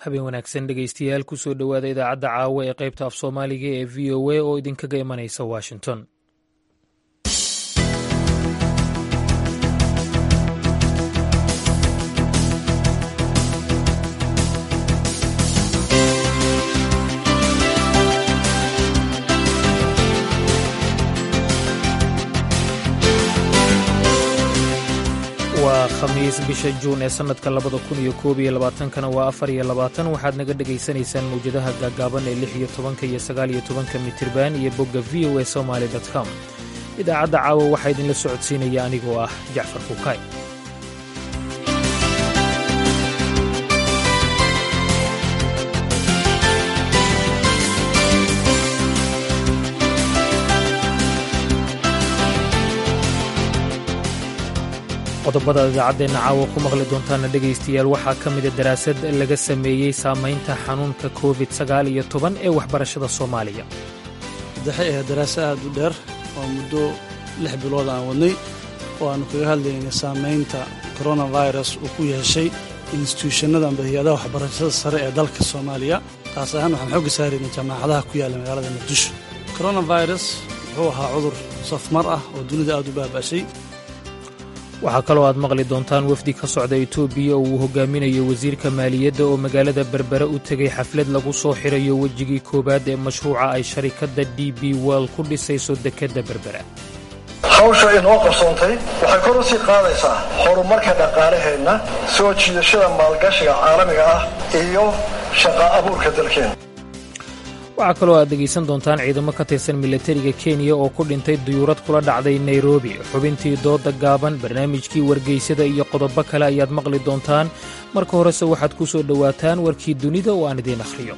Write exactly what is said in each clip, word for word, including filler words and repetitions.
habeen wanaagsan dhegaystayaal kusoo dhowaada idaacadda caawa ee qaybta af soomaaliga ee v o a oo idinkaga imanaysa washington. waa khamiis bisha juun ee sannadka labada kun iyo koob iyo labaatankana waa afar iyo labaatan waxaad naga dhegaysanaysaan mawjadaha gaagaaban ee lix iyo tobanka iyo sagaal iyo tobanka mitirban iyo bogga v o a somaali dot com. idaacadda caawa waxaa idinla socodsiinaya anigoo ah jacfar kuukay. qodobada idaacadeenna caawa ku maqli doontaana dhegaystayaal waxaa ka mida daraasad laga sameeyey saamaynta xanuunka covid sagaal iyo toban ee waxbarashada soomaaliya. waxay ahayd daraasa aad u dheer oo muddo lix bilood aan wadnay oo aanu kaga hadlaynay saamaynta coronavirus uu ku yeeshay instituushannada amba hay-adaha waxbarashada sare ee dalka soomaaliya. taas ahaan waxaan xoogga saaraynay jaamacadaha ku yaalla magaalada muqdisho. coronavirus wuxuu ahaa cudur safmar ah oo dunida aad u baaba'shay. waxaa kaloo aad maqli doontaan wafdi ka socda etoobiya oo uu hogaaminayo wasiirka maaliyadda oo magaalada berbere u tegay xaflad lagu soo xirayo wejigii koowaad ee mashruuca ay sharikadda d b world ku dhisayso dekedda berbera. hawsha inoo qarsoontay waxay kor u sii qaadaysaa horumarka dhaqaalaheenna, soo jiidashada maalgashiga caalamiga ah iyo shaqa abuurka dalkeena. waxaa kaloo aad dhegaysan doontaan ciidamo ka tirsan milatariga kenya oo ku dhintay duyuurad kula dhacday nairobi. xubintii dooda gaaban, barnaamijkii wargeysada iyo qodobo kale ayaad maqli doontaan. marka horese waxaad ku soo dhowaataan warkii dunida oo aan idiin akhriyo.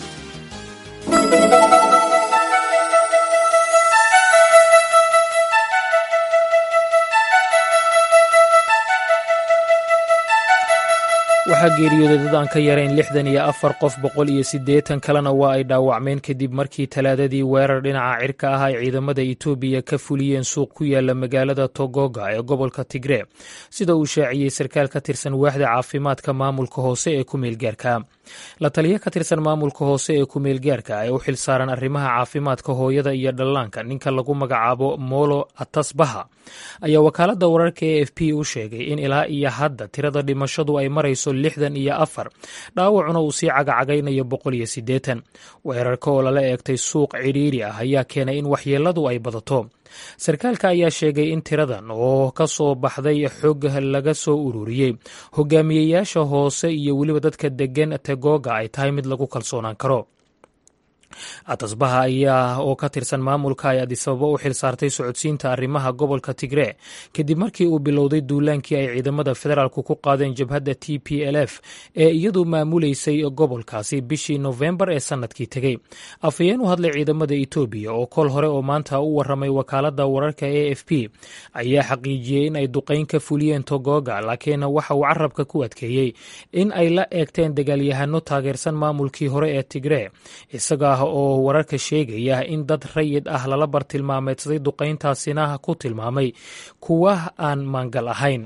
waxaa geeriyooday dad aan ka yarayn lixdan iyo afar qof, boqol iyo siddeetan kalena waa ay dhaawacmeen kadib markii talaadadii weerar dhinaca cirka ah ay ciidamada etoobiya ka fuliyeen suuq ku yaala magaalada togoga ee gobolka tigree, sida uu shaaciyey sarkaal ka tirsan waaxda caafimaadka maamulka hoose ee ku-meelgaarka. la taliya ka tirsan maamulka hoose ee ku-meelgaarka ee u xilsaaran arrimaha caafimaadka hooyada iyo dhallaanka, ninka lagu magacaabo molo atasbaha, ayaa wakaaladda wararka e f p u sheegay in ilaa iyo hadda tirada dhimashadu ay marayso lixdan iyo afar, dhaawacuna uu sii cagacagaynayo boqol iyo siddeetan. weerarka oo lala eegtay suuq cidhiiri ah ayaa keenay in waxyeelladu ay badato. sarkaalka ayaa sheegay in tiradan oo ka soo baxday xog laga soo ururiyey hogaamiyeyaasha hoose iyo weliba dadka deggan tegoga ay tahay mid lagu kalsoonaan karo. atasbaha ayaa oo ka tirsan maamulka ay adisababa u xilsaartay socodsiinta arrimaha gobolka tigree kadib markii uu bilowday duulaankii ay ciidamada federaalku ku qaadeen jabhadda t p l f ee iyadu maamulaysay gobolkaasi bishii nofembar ee sannadkii tegey. afhayeen u hadlay ciidamada etoobiya oo kol hore oo maanta u warramay wakaaladda wararka e f p ayaa xaqiijiyey in ay duqayn ka fuliyeen togoga, laakiin waxa uu carabka ku adkeeyey in ay la eegteen dagaalyahano taageersan maamulkii hore ee tigree, isaga oo wararka sheegaya in dad rayid ah lala bartilmaameedsaday duqayntaasina ku tilmaamay kuwa aan maangal ahayn.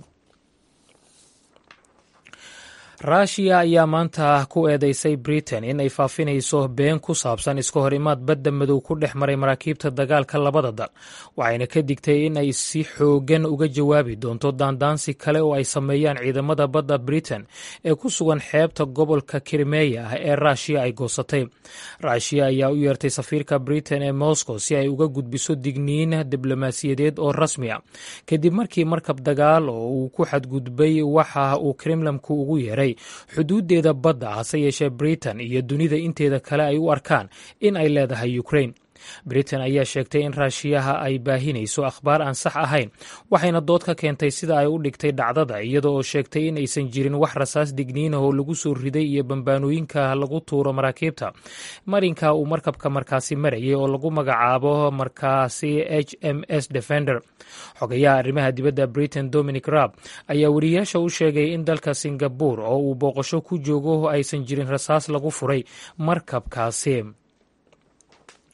ruushiya ayaa maanta ku eedeysay britain in ay faafinayso been ku saabsan iska hor imaad badda madow ku dhex maray maraakiibta dagaalka labada dal, waxayna ka digtay in ay si xoogan uga jawaabi doonto daandaansi kale oo ay sameeyaan ciidamada badda britain ee ku sugan xeebta gobolka krimeya ah ee ruushiya ay goosatay. ruushiya ayaa u yeertay safiirka britain ee moscow si ay uga gudbiso digniin diblomaasiyadeed oo rasmi ah kadib markii markab dagaal oo uu ku xadgudbay waxa uu kremlamku ugu yeeray xuduudeeda badda, hase yeeshee britain iyo dunida inteeda kale ay u arkaan in ay leedahay ukraine. britain ayaa sheegtay in raashiyaha ay baahinayso akhbaar aan sax ahayn, waxayna dood ka keentay sida ay u dhigtay dhacdada, iyada oo sheegtay in aysan jirin wax rasaas digniin ah oo lagu soo riday iyo bambaanooyinka lagu tuuro maraakiibta marinka uu markabka markaasi marayay oo lagu magacaabo markaasi h m s defender. xogayaha arrimaha dibadda britain dominic raab ayaa wariyaasha u sheegay in dalka singabore oo uu booqasho ku joogo aysan jirin rasaas lagu furay markabkaasi.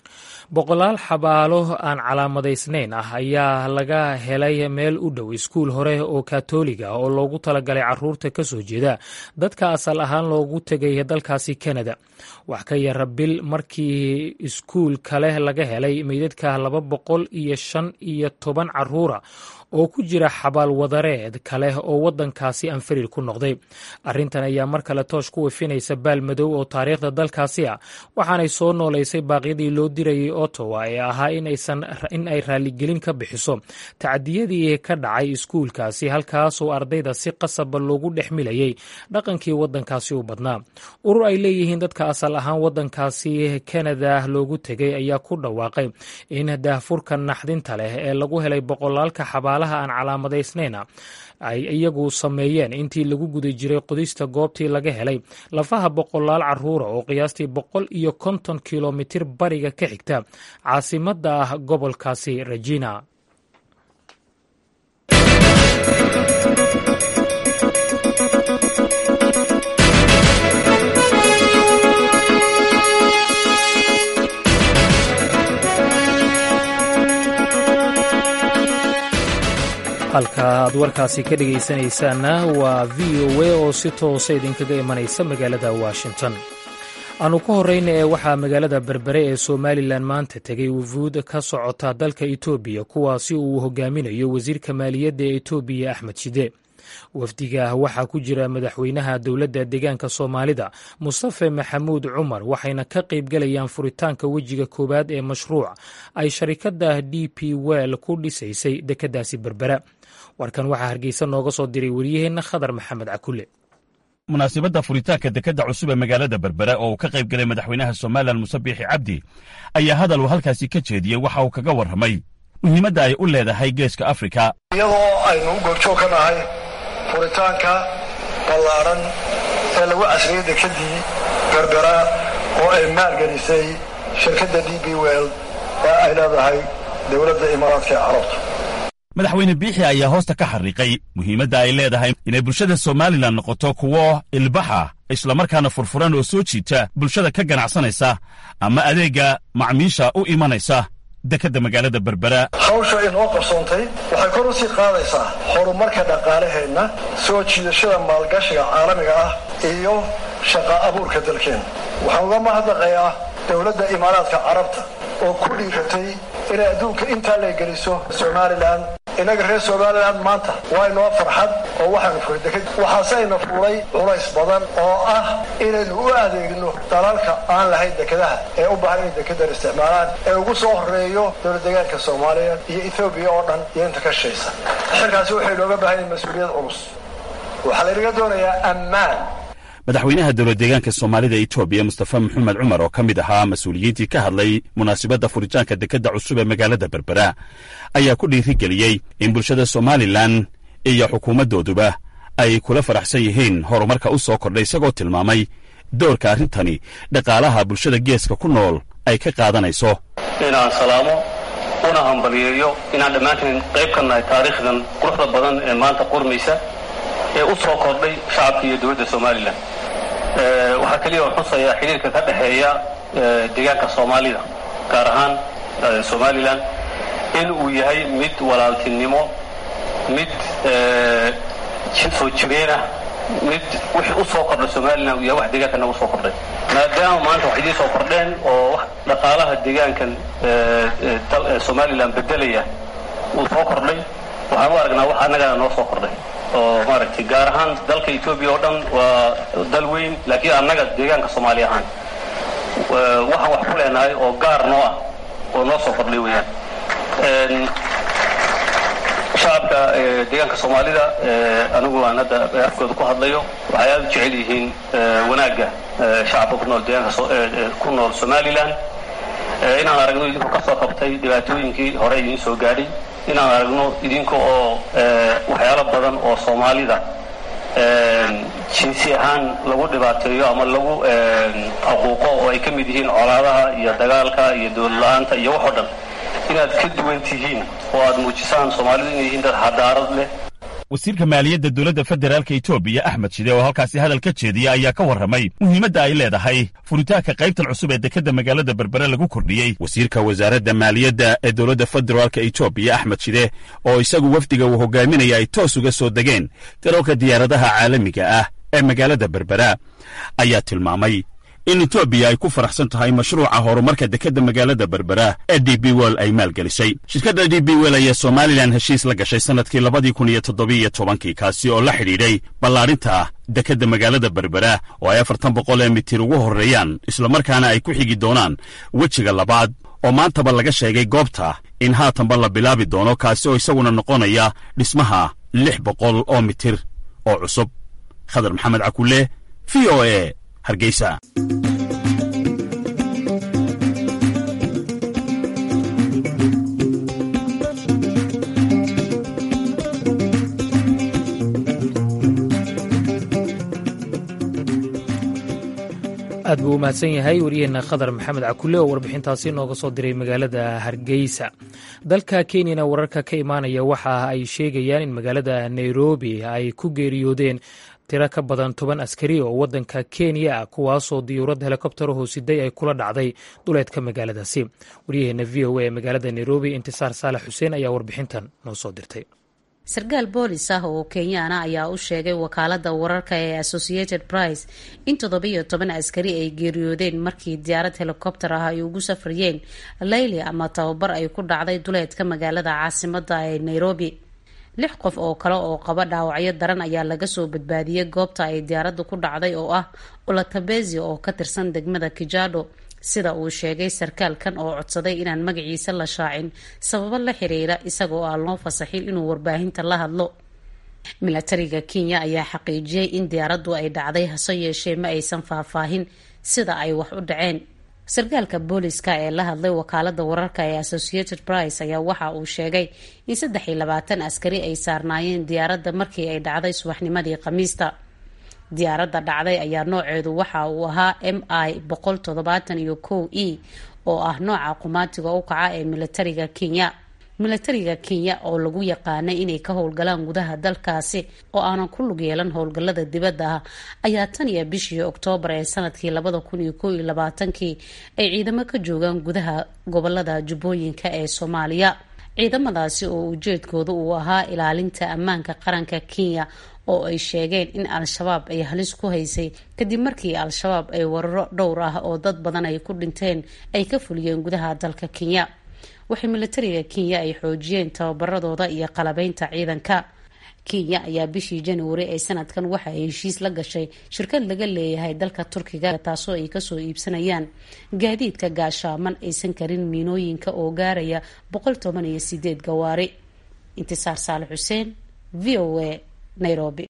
boqolaal xabaalo aan calaamadaysnayn ah ayaa laga helay meel u dhow iskuul hore oo kaatooliga oo loogu talagalay caruurta ka soo jeeda dadka asal ahaan loogu tegay dalkaasi Kanada. wax ka yara bil markii iskuul kale laga helay meydadka laba boqol iyo shan iyo toban caruura oo ku jira xabaal wadareed kale oo wadankaasi aan fariir ku noqday. arrintan ayaa mar kale toosh ku wefinaysa baal madow oo taariikhda dalkaasi ah, waxaanay soo nooleysay baaqyadii loo dirayay Ottawa ee ahaa inaysan in ay raaligelin ka bixiso tacadiyadii ka dhacay iskuulkaasi, halkaas oo ardayda si qasaba loogu dhexmilayay dhaqankii wadankaasi u badnaa. urur ay leeyihiin dadka asal ahaan wadankaasi Kanada loogu tegay ayaa ku dhawaaqay in daahfurka naxdinta leh ee lagu helay boqolaalka xabaalaha aan calaamadaysnayn ay iyagu sameeyeen intii lagu guda jiray qodista goobtii laga helay lafaha boqolaal caruura oo qiyaastii boqol iyo konton kilomitir bariga ka xigta caasimadda ah gobolkaasi Regina. halka aad warkaasi ka dhegaysanaysaanna waa v o a oo si toosa idinkaga imanaysa magaalada Washington. aanu ka horreyna ee waxaa magaalada Berbere ee Somalilan maanta tegay wufuud ka socota dalka Itoobiya, kuwaasi uu hogaaminayo wasiirka maaliyadda ee Itoobiya Axmed Shide. wafdiga waxaa ku jira madaxweynaha dowladda deegaanka Soomaalida Mustafa Maxamuud Cumar, waxayna ka qayb galayaan furitaanka wejiga koowaad ee mashruuc ay sharikadda D P World ku dhisaysay dekeddaasi Berbera. warkan waxaa Hargeysa nooga soo diray wariyaheenna Khadar Maxamed Cakule. munaasabadda furitaanka dekedda cusub ee magaalada Berbera oo uu ka qayb galay madaxweynaha Somaliland Muuse Biixi Cabdi ayaa hadal uu halkaasi ka jeediyey waxa uu kaga warramay muhiimadda ay u leedahay geeska Afrika. iyadoo aynu goobjoog ka nahay furitaanka ballaaran ee lagu casriyey dekeddii Berbera oo ay maalgelisay shirkadda D P World ee ay leedahay dowladda Imaaraadka Carabta. madaxweyne Biixi ayaa hoosta ka xariiqay muhiimadda ay leedahay inay bulshada Somaliland noqoto kuwo ilbaxa islamarkaana furfuran oo soo jiita bulshada ka ganacsanaysa ama adeega macmiisha u imanaysa dekedda magaalada Berbera. hawsha inoo qabsoontay waxay kor u sii qaadaysaa horumarka dhaqaalaheenna, soo jiidashada maalgashiga caalamiga ah iyo shaqa abuurka dalkeena. waxaan uga mahadnaqayaa dowladda Imaaraadka Carabta oo ku dhiiratay inay adduunka intaa la geliso Somaliland. inaga reer Somaliland maanta waa inoo farxad oo waxaanu furay deked. waxaasayna furay culays badan oo ah inaynu u adeegno dalalka aan lahayn dekedaha ee u baahan in dekedan isticmaalaan, ee ugu soo horeeyo dowlad deegaanka Soomaaliya iyo Ethiopia oo dhan iyo inta ka shaysa. xilkaasi waxay looga baahan yahay mas'uuliyad culus. waxaa laga doonayaa ammaan. madaxweynaha dowlad deegaanka Soomaalida Itoobiya Mustafa Maxamuud Cumar oo ka mid ahaa mas'uuliyiintii ka hadlay munaasabadda furitaanka dekedda cusub ee magaalada Berbera ayaa ku dhiirigeliyey in bulshada Somaliland iyo xukuumaddooduba ay kula faraxsan yihiin horumarka u soo kordhay, isagoo tilmaamay doorka arrintani dhaqaalaha bulshada geeska ku nool ay ka qaadanayso. inaan salaamo una hambaliyeeyo inaan dhammaantiin qayb ka nahay taariikhdan quruxda badan ee maanta qurmaysa ee u soo kordhay shacabka iyo dowladda Somaliland. waxaa kaliya oo xusayaa xiriirka ka dhexeeya deegaanka Soomaalida gaar ahaan Somaliland in uu yahay mid walaaltinimo, mid soo jireena, mid wixii u soo kordhay Somaliland iyo wax deegaankana u soo kordhay. maadaama maanta wax idin soo kordheen oo wax dhaqaalaha deegaankan Somaliland bedelaya uu soo kordhay, waxaan u aragnaa wax annagana noo soo kordhay oo maaragtay gaar ahaan dalka Itoobiya oo dhan waa dal weyn, laakiin annaga deegaanka Soomaaliya ahaan waxaan wax ku leenahay oo gaar noo ah oo noo soo kordhay weeyaan. shacabka deegaanka Soomaalida anigu aan hadda afkooda ku hadlayo waxay aad u jecel yihiin wanaagga shacabka ku nool deegaanka ku nool Somaliland. inaan aragno idinku ka soo qabtay dhibaatooyinkii hore idin soo gaadhay, inaan aragno idinka oo waxyaalo badan oo Soomaalida jinsi ahaan lagu dhibaateeyo ama lagu xuquuqo oo ay ka mid yihiin colaadaha iyo dagaalka iyo dowlad la'aanta iyo wax oo dhan, inaad ka duwan tihiin oo aad muujisaan Soomaalidu inay yihiin dad xadaarad leh wasiirka maaliyadda dowladda federaalka etoobiya axmed shide oo halkaasi hadal ka jeediya ayaa ka warramay muhiimadda ay leedahay furitaanka qaybtan cusub ee dekedda magaalada berbere lagu kordhiyey wasiirka wasaaradda maaliyadda ee dowladda federaalka etoobiya axmed shide oo isagu wafdiga uu hogaaminaya ay toos uga soo degeen garoonka diyaaradaha caalamiga ah ee magaalada berbera ayaa tilmaamay in etoobiya ay ku faraxsan tahay mashruuca horumarka dekedda magaalada berbera ee d b wel ay maalgelisay shirkadda d b wel ayaa somalilan heshiis la gashay sannadkii labadii kun iyo toddobiiyo tobankii kaasi oo la xidhiidhay ballaarinta dekedda magaalada berbera oo ay afartan boqol ee mitir ugu horreeyaan islamarkaana ay ku xigi doonaan wejiga labaad oo maantaba laga sheegay goobta in haatanba la bilaabi doono kaasi oo isaguna noqonaya dhismaha lix boqol oo mitir oo cusub khadar maxamed cakulle v o e hargeysa. aad buu u mahadsan yahay wariyaheenna khadar maxamed cakulle oo warbixintaasi nooga soo diray magaalada hargeysa. dalka kenyana wararka ka imaanaya waxa ay sheegayaan in magaalada nairobi ay ku geeriyoodeen tiro ka badan toban askari oo waddanka kenya ah kuwaasoo diyuurad helikobtaro hoosiday ay kula dhacday duleedka magaaladaasi. wariyaheenna v o a ee magaalada nairobi intisaar saalax xuseen ayaa warbixintan noo soo dirtay. sarkaal boolis ah oo kenyaana ayaa u sheegay wakaalada wararka ee Associated Press in toddobiyo toban askari ay geeriyoodeen markii diyaarad helikobtar ah ay ugu safrayeen Layli ama tababar ay ku dhacday duleedka magaalada caasimadda ee Nairobi. lix qof oo kale oo qaba dhaawacyo daran ayaa laga soo badbaadiyay goobta ay diyaaraddu ku dhacday oo ah Ulatabezi oo ka tirsan degmada Kijado, sida uu sheegay sarkaalkan oo codsaday inaan magaciisa la shaacin sababo la xiriira isagoo aan loo fasaxin inuu warbaahinta la hadlo. milatariga Kenya ayaa xaqiijiyay in diyaaraddu ay dhacday hase yeeshee ma aysan faahfaahin sida ay wax u dhaceen. sarkaalka booliska ee la hadlay wakaalada wararka ee Associated Press ayaa waxa uu sheegay in saddex iyo labaatan askari ay saarnaayeen diyaaradda markii ay dhacday subaxnimadii Khamiista. diyaaradda dhacday ayaa nooceedu waxa uu ahaa M I boqol toddobaatan iyo kow E oo ah nooca qumaatiga u kaca ee milatariga Kenya. milatariga Kenya oo lagu yaqaanay inay ka howlgalaan gudaha dalkaasi oo aanan ku lug yeelan howlgallada dibadda ah ayaa tan iyo bishii Oktoobar ee sanadkii labada kun iyo kow iyo labaatankii ay ciidamo ka joogaan gudaha gobolada Jubbooyinka ee Soomaaliya. ciidamadaasi oo ujeedkoodu uu ahaa ilaalinta ammaanka qaranka Kenya oo ay sheegeen in al-shabaab ay halis ku haysay kadib markii al-shabaab ay weeraro dhowr ah oo dad badan ay ku dhinteen ay ka fuliyeen gudaha dalka Kenya. waxay milatariga Kenya ay xoojiyeen tababaradooda iyo qalabaynta ciidanka. Kenya ayaa bishii January ee sanadkan waxa ay heshiis la gashay shirkad laga leeyahay dalka Turkiga taasoo ay kasoo iibsanayaan gaadiidka gaashaaman aysan karin miinooyinka oo gaaraya boqol toban iyo sideed gawaari. intisaar saalax xuseen, V O A, Nairobi.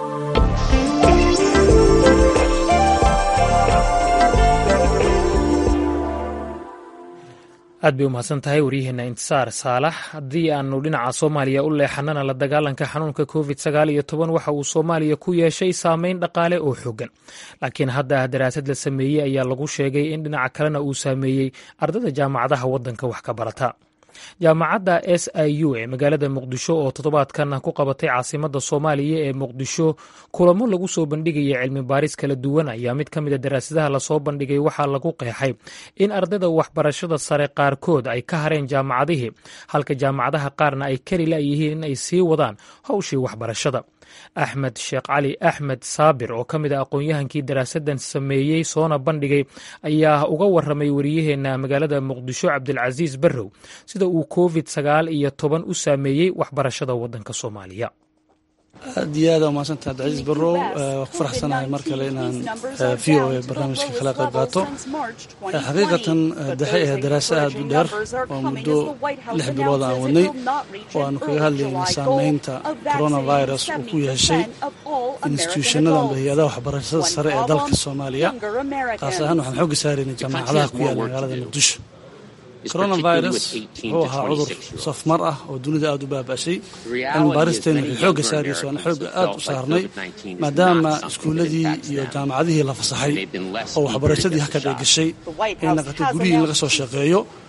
aad bay u mahadsan tahay waryaheena intisaar saalax. haddii aanu dhinaca soomaaliya u leexanana la dagaalanka xanuunka covid sagaal iyo toban waxa uu soomaaliya ku yeeshay saameyn dhaqaale oo xoogan, laakiin hadda daraasad la sameeyey ayaa lagu sheegay in dhinaca kalena uu saameeyey ardada jaamacadaha waddanka wax ka barata. jaamacadda S I U ee magaalada muqdisho oo toddobaadkan ku qabatay caasimadda soomaaliya ee muqdisho kulamo lagu soo bandhigaya cilmi baaris kala duwan ayaa mid ka mid a daraasadaha lasoo bandhigay waxaa lagu qeexay in ardayda waxbarashada sare qaarkood ay ka hareen jaamacadihii, halka jaamacadaha qaarna ay kari la'yihiin in ay sii wadaan hawshii waxbarashada. axmed sheekh cali axmed saabir oo ka mid a aqoon-yahankii daraasadan sameeyey soona bandhigay ayaa uga waramay wariyaheena magaalada muqdisho cabdilcasiis barrow sida uu covid sagaal iyo toban u saameeyey waxbarashada waddanka Soomaaliya. aad iyo aad umahadsantahay cabdicasiis barrow. waa ku faraxsanahay mar kale inaan v o a barnaamijka kala qayb qaato. xaqiiqatan daxay ahayd daraasa aad u dheer oo muddo lix bilood aan wadnay oo aanu kaga hadlaynay saameynta coronavirus uu ku yeeshay instituushanadan hay-adaha waxbarashada sare ee dalka Soomaaliya. taas ahaan waxaan xooga saaraynay jaamacadaha ku yaala magaalada muqdisho. coronavirus wuxuu ahaa cudur safmar ah oo dunida aada u baaba'shay. cilmi baaristeena waxay xoogga saarayso aan xoogga aada u saarnay maadaama iskuulladii iyo jaamacadihii la fasaxay oo waxbarashadii hakad ay gashay ay naqatay gurihii in laga soo shaqeeyo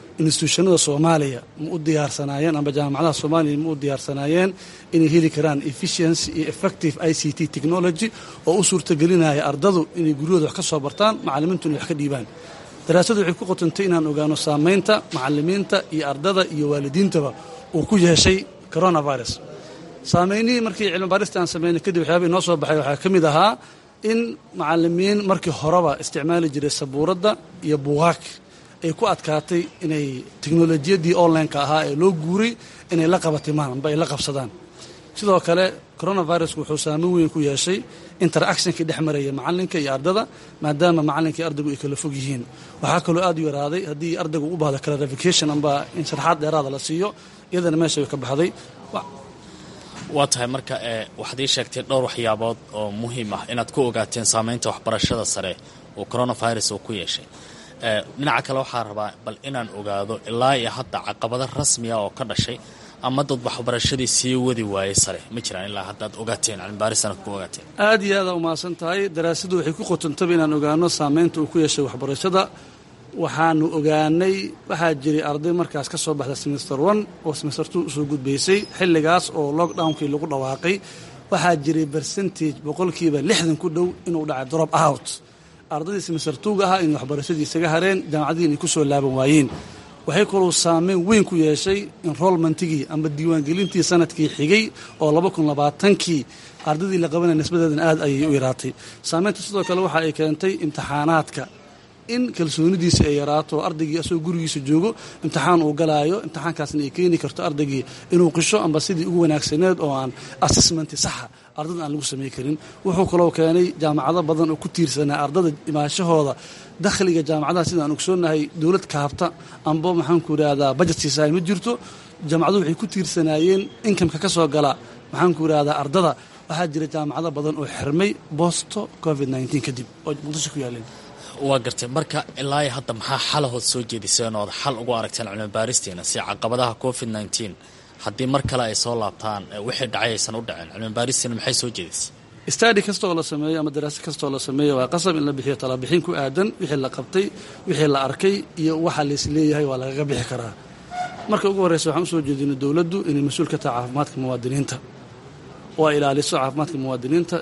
institutionada Soomaaliya ma u diyaarsanaayeen amba jaamacadaha Soomaaliya ma u diyaarsanaayeen inay heli karaan efficiency iyo effective I C T technology oo u suurtagelinaya ardadu inay guryahooda wax ka soo bartaan macallimiintuna wax ka dhiibaan. daraasadu waxay ku qotantay inaan ogaano saamaynta macallimiinta iyo ardada iyo waalidiintaba uu ku yeeshay coronavirus. saamaynihii markii cilmi baarista aan sameynay kadib waxyaabay noo soo baxay waxaa ka mid ahaa in macallimiin markii horeba isticmaali jiray sabuuradda iyo buugaag ay ku adkaatay inay teknolojiyadii online-ka ahaa ee loo guuray inay la qabatimaan amba ay la qabsadaan. sidoo kale coronavirus wuxuu saameyn weyn ku yeeshay interactionkii dhex maraya macallinka iyo ardada maadaama macallinka iyo ardaygu ay kala fog yihiin. waxaa kaloo aad u yaraaday haddii ardaygu u baahdo clarification amba in sharaxaad dheeraada la siiyo iyadana meesha way ka baxday. waa tahay marka waxaad ii sheegtay dhowr waxyaabood oo muhiim ah inaad ku ogaateen saamaynta waxbarashada sare oo coronavirus uu ku yeeshay. dhinaca kale waxaa rabaa bal inaan ogaado ilaa iyo hadda caqabado rasmiya oo ka dhashay ama dad waxbarashadii sii wadi waayey sare ma jiraan ilaa haddaad ogaateen cilmibaarisanaad ku ogaateen? aad iyo aada umahadsan tahay. daraasadu waxay ku qotantaba inaan ogaano saamaynta uu ku yeeshay waxbarashada. waxaanu ogaanay waxaa jiray arday markaas ka soo baxda semester one oo semester two usoo gudbaysay xilligaas oo lockdownkii lagu dhawaaqay. waxaa jiray percentage boqolkiiba lixdan ku dhow inuu dhacay drop out. ardaydii semester two-ga ahaa in waxbarashadii isaga hareen jaamacadii inay ku soo laaban waayeen. waxay kaloo saameyn weyn ku yeeshay enrollmentigii amba diiwaangelintii sanadkii xigay oo laba kun labaatankii ardaydii la qabanaya nisbadeedan aad ayay u yaraatay. saameynta sidoo kale waxa ay keentay imtixaanaadka in kalsoonidiisa ay yaraato ardaygii asagoo gurigiisa joogo imtixaan uu galaayo imtixaankaasna ay keeni karto ardaygii inuu qisho amba sidii ugu wanaagsaneed oo aan assessmenti saxa ardada aan lagu samey karin. wuxuu kaloo keenay jaamacado badan oo ku tiirsanaa ardada imaashahooda dakhliga jaamacadaha sida aan ogsoonahay dowlad kaabta amba maxaanku idhaahdaa budget siisaay ma jirto. jaamacaduhu waxay ku tiirsanaayeen inkamka ka soo gala maxaanku idhaahdaa ardada. waxaa jira jaamacado badan oo xirmay boosto covid nineteen kadib oo muqdisho ku yaaleen. waa gartay marka ilaa iyo hadda maxaa xalahood soo jeediseen ood xal ugu aragteen cilmibaaristiina si caqabadaha covid nineteen haddii mar kale ay soo laabtaan wixii dhacay aysan u dhaceen? cilmibaaristiina maxay soo jeedisay? study kastaoo la sameeyo ama daraasad kastaoo la sameeyo waa qasab in la bixiyo talabixin ku aadan wixii la qabtay wixii la arkay iyo waxa la isleeyahay waa lagaga bixi karaa. marka ugu horreysa waxaan usoo jeedinay dowladdu inay mas-uul ka tahay caafimaadka muwaadiniinta oo ay ilaaliso caafimaadka muwaadiniinta.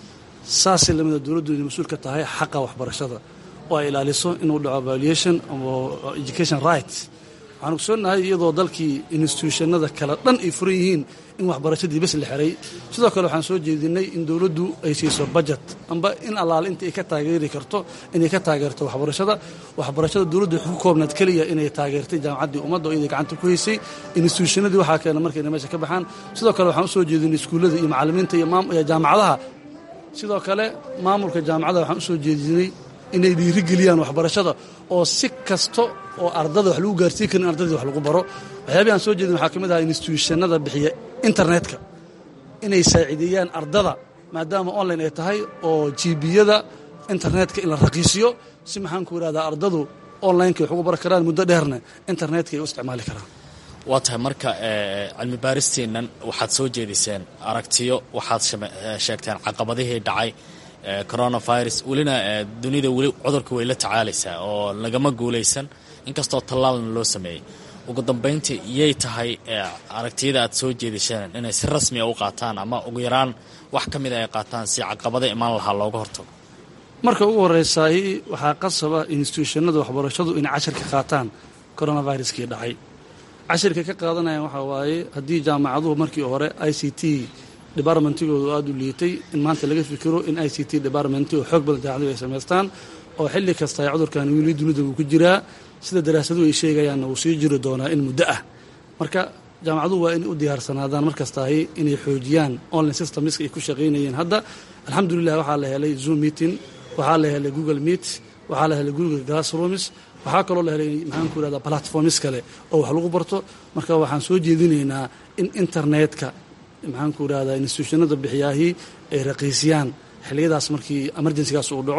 saasay lamida dowladdu inay mas-uul ka tahay xaqa waxbarashada oo ay ilaaliso inuu dhaco valuation ama education rights. waxaan ogsoonahay iyadoo dalkii institutionada kale dhan ay furan yihiin in waxbarashadii bes la xiray. sidoo kale waxaan soo jeedinay in dowladdu ay siiso budget amba in allaale inta ay ka taageeri karto inay ka taageerto waxbarashada. waxbarashada dowladdu waxay ku koobnaad keliya inay taageertay jaamacaddii ummadda oo iyaday gacanta ku haysay. institutionadii waxaa keena marka inay meesha ka baxaan. sidoo kale waxaan usoo jeedinay iskuullada iyo macallimiinta iyo jaamacadaha. sidoo kale maamulka jaamacadaha waxaan usoo jeedinay inay dhiirigeliyaan waxbarashada oo si kasta oo ardada wax lagu gaarsiin karin ardadii wax lagu baro. waxyaabii aan soo jeedin waxaa ka mid ahaa institutionada bixiya internetka inay saacideeyaan ardada maadaama online ay tahay oo jibiyada internetka in la raqiisiyo si maxaanku idhahdaa ardadu onlineka wax ugu bari karaan muddo dheerna internetka ay u isticmaali karaan. waa tahay marka cilmi baaristiinnan waxaad soo jeediseen aragtiyo waxaad sheegteen caqabadihii dhacay coronavirus welina dunida weli cudurka way la tacaalaysaa oo lagama guulaysan inkastoo tallaalna loo sameeyey. ugu dambayntii iyay tahay aragtiyada aad soo jeedisheen inay si rasmiya u qaataan ama ugu yaraan wax ka mida ay qaataan si caqabada imaan lahaa looga hortago? marka ugu horreysaay waxaa qasaba institutionada waxbarashadu inay cashir ka qaataan coronaviruskii dhacay. cashirka ka qaadanayaan waxaa waaye haddii jaamacaduhu markii hore I C T departmentigoodu aada u liitay in maanta laga fikiro in I C T department oo xoog badan jaamacadu ay samaystaan oo xilli kasta ay cudurkan weli dunida uu ku jiraa sida daraasaduhu ay sheegayaanna uu sii jiri doonaa in muddo ah. marka jaamacaduhu waa inay u diyaarsanaadaan markastaay inay xoojiyaan online systemska ay ku shaqaynayeen. hadda alxamdulilah waxaa la helay zoom meeting, waxaa la helay google meet, waxaa la helay google classrooms, waxaa kaloo la helay maxaanku idhahdaa platforms kale oo wax lagu barto. marka waxaan soo jeedinaynaa in internetka maxaanku idhahdaa institutionada bixiyaahii ay raqiisiyaan xilliyadaas markii emergencygaas uu dhaco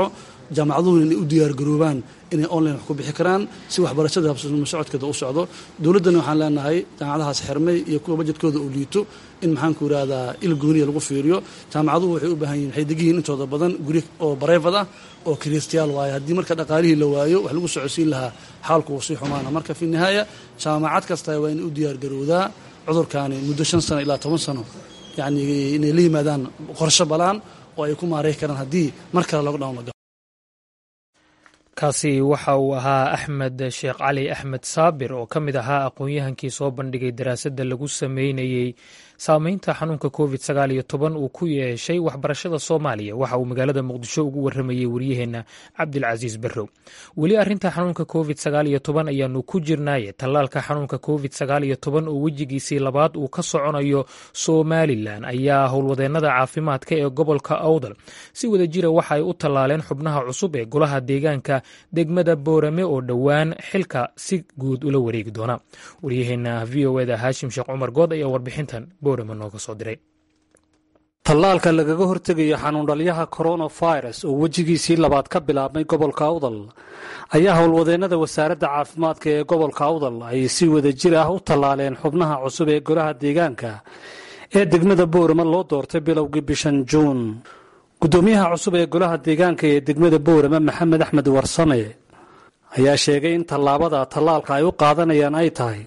jaamacaduhu inay u diyaargaroobaan inay online wax ku bixi karaan si waxbarashada habsamo socodkeeda u socdo. dowladdana waxaan leenahay jaamacadahaas xirmay iyo kuwa bajedkooda uu liito in maxaanku yidhahdaa il gooniya lagu fiiriyo. jaamacaduhu waxay u baahan yihin waxay degan yihin intooda badan guri oo bareefad ah oo kiristyaal waaye. haddii marka dhaqaalihii la waayo wax lagu socodsiin lahaa xaalku uu sii xumaana. marka fi nihaaya jaamacad kasta waa inay u diyaargarowdaa cudurkaani muddo shan sano ilaa toban sano yacni inay la yimaadaan qorshe balaan oo ay ku maareey karaan haddii mar kale lagu dhawn. kaasi waxa uu ahaa axmed sheekh cali axmed saabir oo ka mid ahaa aqoon-yahankii soo bandhigay daraasadda lagu sameynayey saameynta xanuunka covid sagaal iyo toban uu ku yeeshay waxbarashada soomaaliya. waxa uu magaalada muqdisho ugu waramayey wariyaheenna cabdilcasiis barrow. weli arrinta xanuunka covid sagaal iyo toban ayaanu ku jirnaaye tallaalka xanuunka covid sagaal iyo toban oo wejigiisii labaad uu ka soconayo somalilan ayaa howlwadeennada caafimaadka ee gobolka awdal si wada jira waxa ay u tallaaleen xubnaha cusub ee golaha deegaanka degmada boorame oo dhowaan xilka si guud ula wareegi doona. wariyaheenna v o eda haashim sheekh cumar good ayaa warbixintan boorame nooga soo diray. tallaalka lagaga hortegayo xanuundhalyaha coronavirus oo wejigiisii labaad ka bilaabmay gobolka awdal ayaa howlwadeennada wasaaradda caafimaadka ee gobolka awdal ay si wada jir ah u tallaaleen xubnaha cusub ee golaha deegaanka ee degmada boorame loo doortay bilowgii bishan juun. gudoomiyaha cusub ee golaha deegaanka ee degmada boorame maxamed axmed warsame ayaa sheegay in tallaabada tallaalka ay u qaadanayaan ay tahay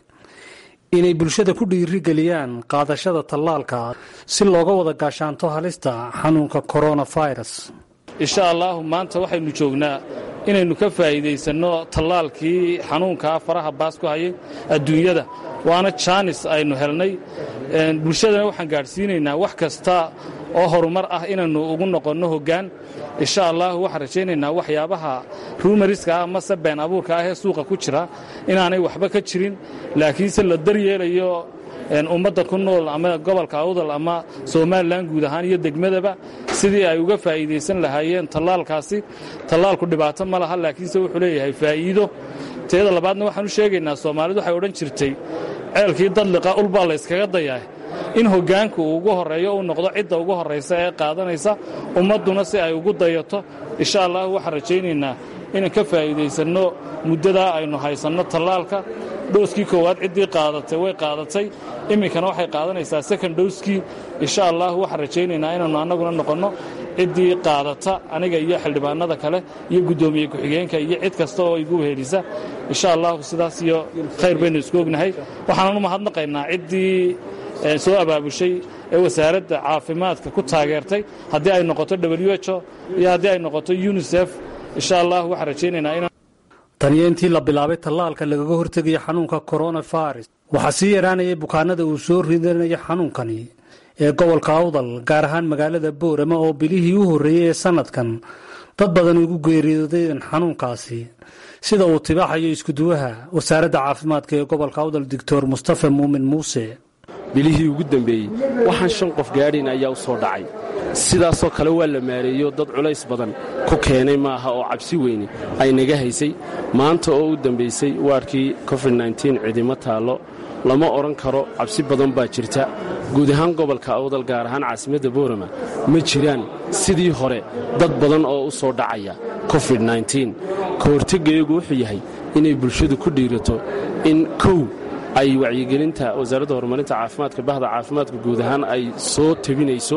inay bulshada ku dhiirigeliyaan qaadashada tallaalka si looga wada gaashaanto halista xanuunka coronavirus. insha allahu maanta waxaynu joognaa inaynu ka faa'iidaysanno tallaalkii xanuunkaa faraha baas ku hayay adduunyada, waana jaanis aynu helnay. bulshadana waxaan gaadhsiinaynaa wax kasta oo horumar ah inaynu ugu noqonno hoggaan. insha allahu waxaan rajaynaynaa waxyaabaha rumariska ah mase been abuurka ah ee suuqa ku jira inaanay waxba ka jirin, laakiinse la daryeelayo ummadda ku nool ama gobolka awdal ama somalilan guud ahaan iyo degmadaba sidii ay uga faa'iidaysan lahaayeen tallaalkaasi. tallaalku dhibaato ma laha, laakiinse wuxuu leeyahay faa'iido. teeda labaadna waxaan u sheegaynaa soomaalidu waxay odhan jirtay ceelkii dadliqa ulbaa la yskaga dayaa in hoggaanku uu ugu horreeyo uu noqdo cidda ugu horraysa ee qaadanaysa ummadduna si ay ugu dayato. insha allahu waxaan rajaynaynaa inaan ka faa'iidaysanno muddadaa aynu haysanno tallaalka. dhowskii koowaad ciddii qaadatay way qaadatay, iminkana waxay qaadanaysaa second dhowskii. insha allahu waxaan rajaynaynaa inaannu annaguna noqonno ciddii qaadata, aniga iyo xildhibaanada kale iyo guddoomiye ku-xigeenka iyo cid kasta oo igu wehelisa. insha allahu sidaas iyo khayr baynu isku ognahay. waxaanan u mahadnaqaynaa ciddii soo abaabushay ee wasaaradda caafimaadka ku taageertay, haddii ay noqoto w h o iyo haddii ay noqoto unisef. insha allahu waxaan rajaynaynaa inaan taniyo intii la bilaabay tallaalka lagaga hortegaya xanuunka coronavirus waxaa sii yaraanayay bukaanada uu soo ridanaya xanuunkani ee gobolka awdal, gaar ahaan magaalada boorame oo bilihii u horreeyey ee sannadkan dad badan ugu geeriyoodeen xanuunkaasi, sida uu tibaaxayo iskuduwaha wasaaradda caafimaadka ee gobolka awdal doctor mustafa muumin muuse. bilihii ugu dambeeyey waxaan shan qof gaadhayn ayaa u soo dhacay. sidaasoo kale waa la maareeyo dad culays badan ku keenay maaha oo cabsi weyne ay naga haysay. maanta oo u dambaysay waarkii covid nteen cidimo taallo lama odhan karo, cabsi badan baa jirta. guud ahaan gobolka awdal gaar ahaan caasimadda boorama ma jiraan sidii hore dad badan oo u soo dhacaya covid nteen. ka hortegayagu wuxuu yahay inay bulshadu ku dhiirato in kow ay wacyigelinta wasaaradda horumarinta caafimaadka bahda caafimaadka guud ahaan ay soo tebinayso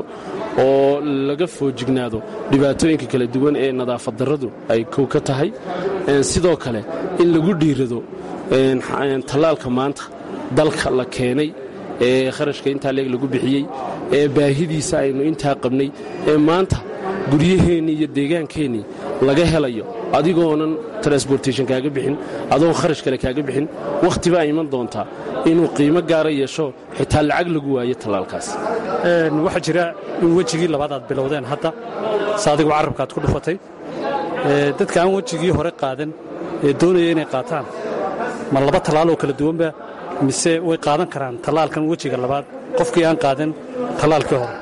oo laga foojignaado dhibaatooyinka kala duwan ee nadaafad darradu ay kow ka tahay. sidoo kale in lagu dhiirado tallaalka maanta dalka la keenay ee kharashka intaa leeg lagu bixiyey ee baahidiisa aynu intaa qabnay ee maanta guryaheennii iyo deegaankeenii laga helayo adigoonan transportation kaaga bixin, adoon kharash kale kaaga bixin. wakhti baa iman doontaa inuu qiimo gaara yeesho xitaa lacag lagu waayo tallaalkaas. waxaa jira in wejigii labaad aad bilowdeen hadda se adigu carrabka aad ku dhufatay. dadka aan wejigii hore qaadan ee doonaya inay qaataan ma laba tallaaloo kala duwanba mise way qaadan karaan tallaalkan wejiga labaad qofkii aan qaadan tallaalkii hore?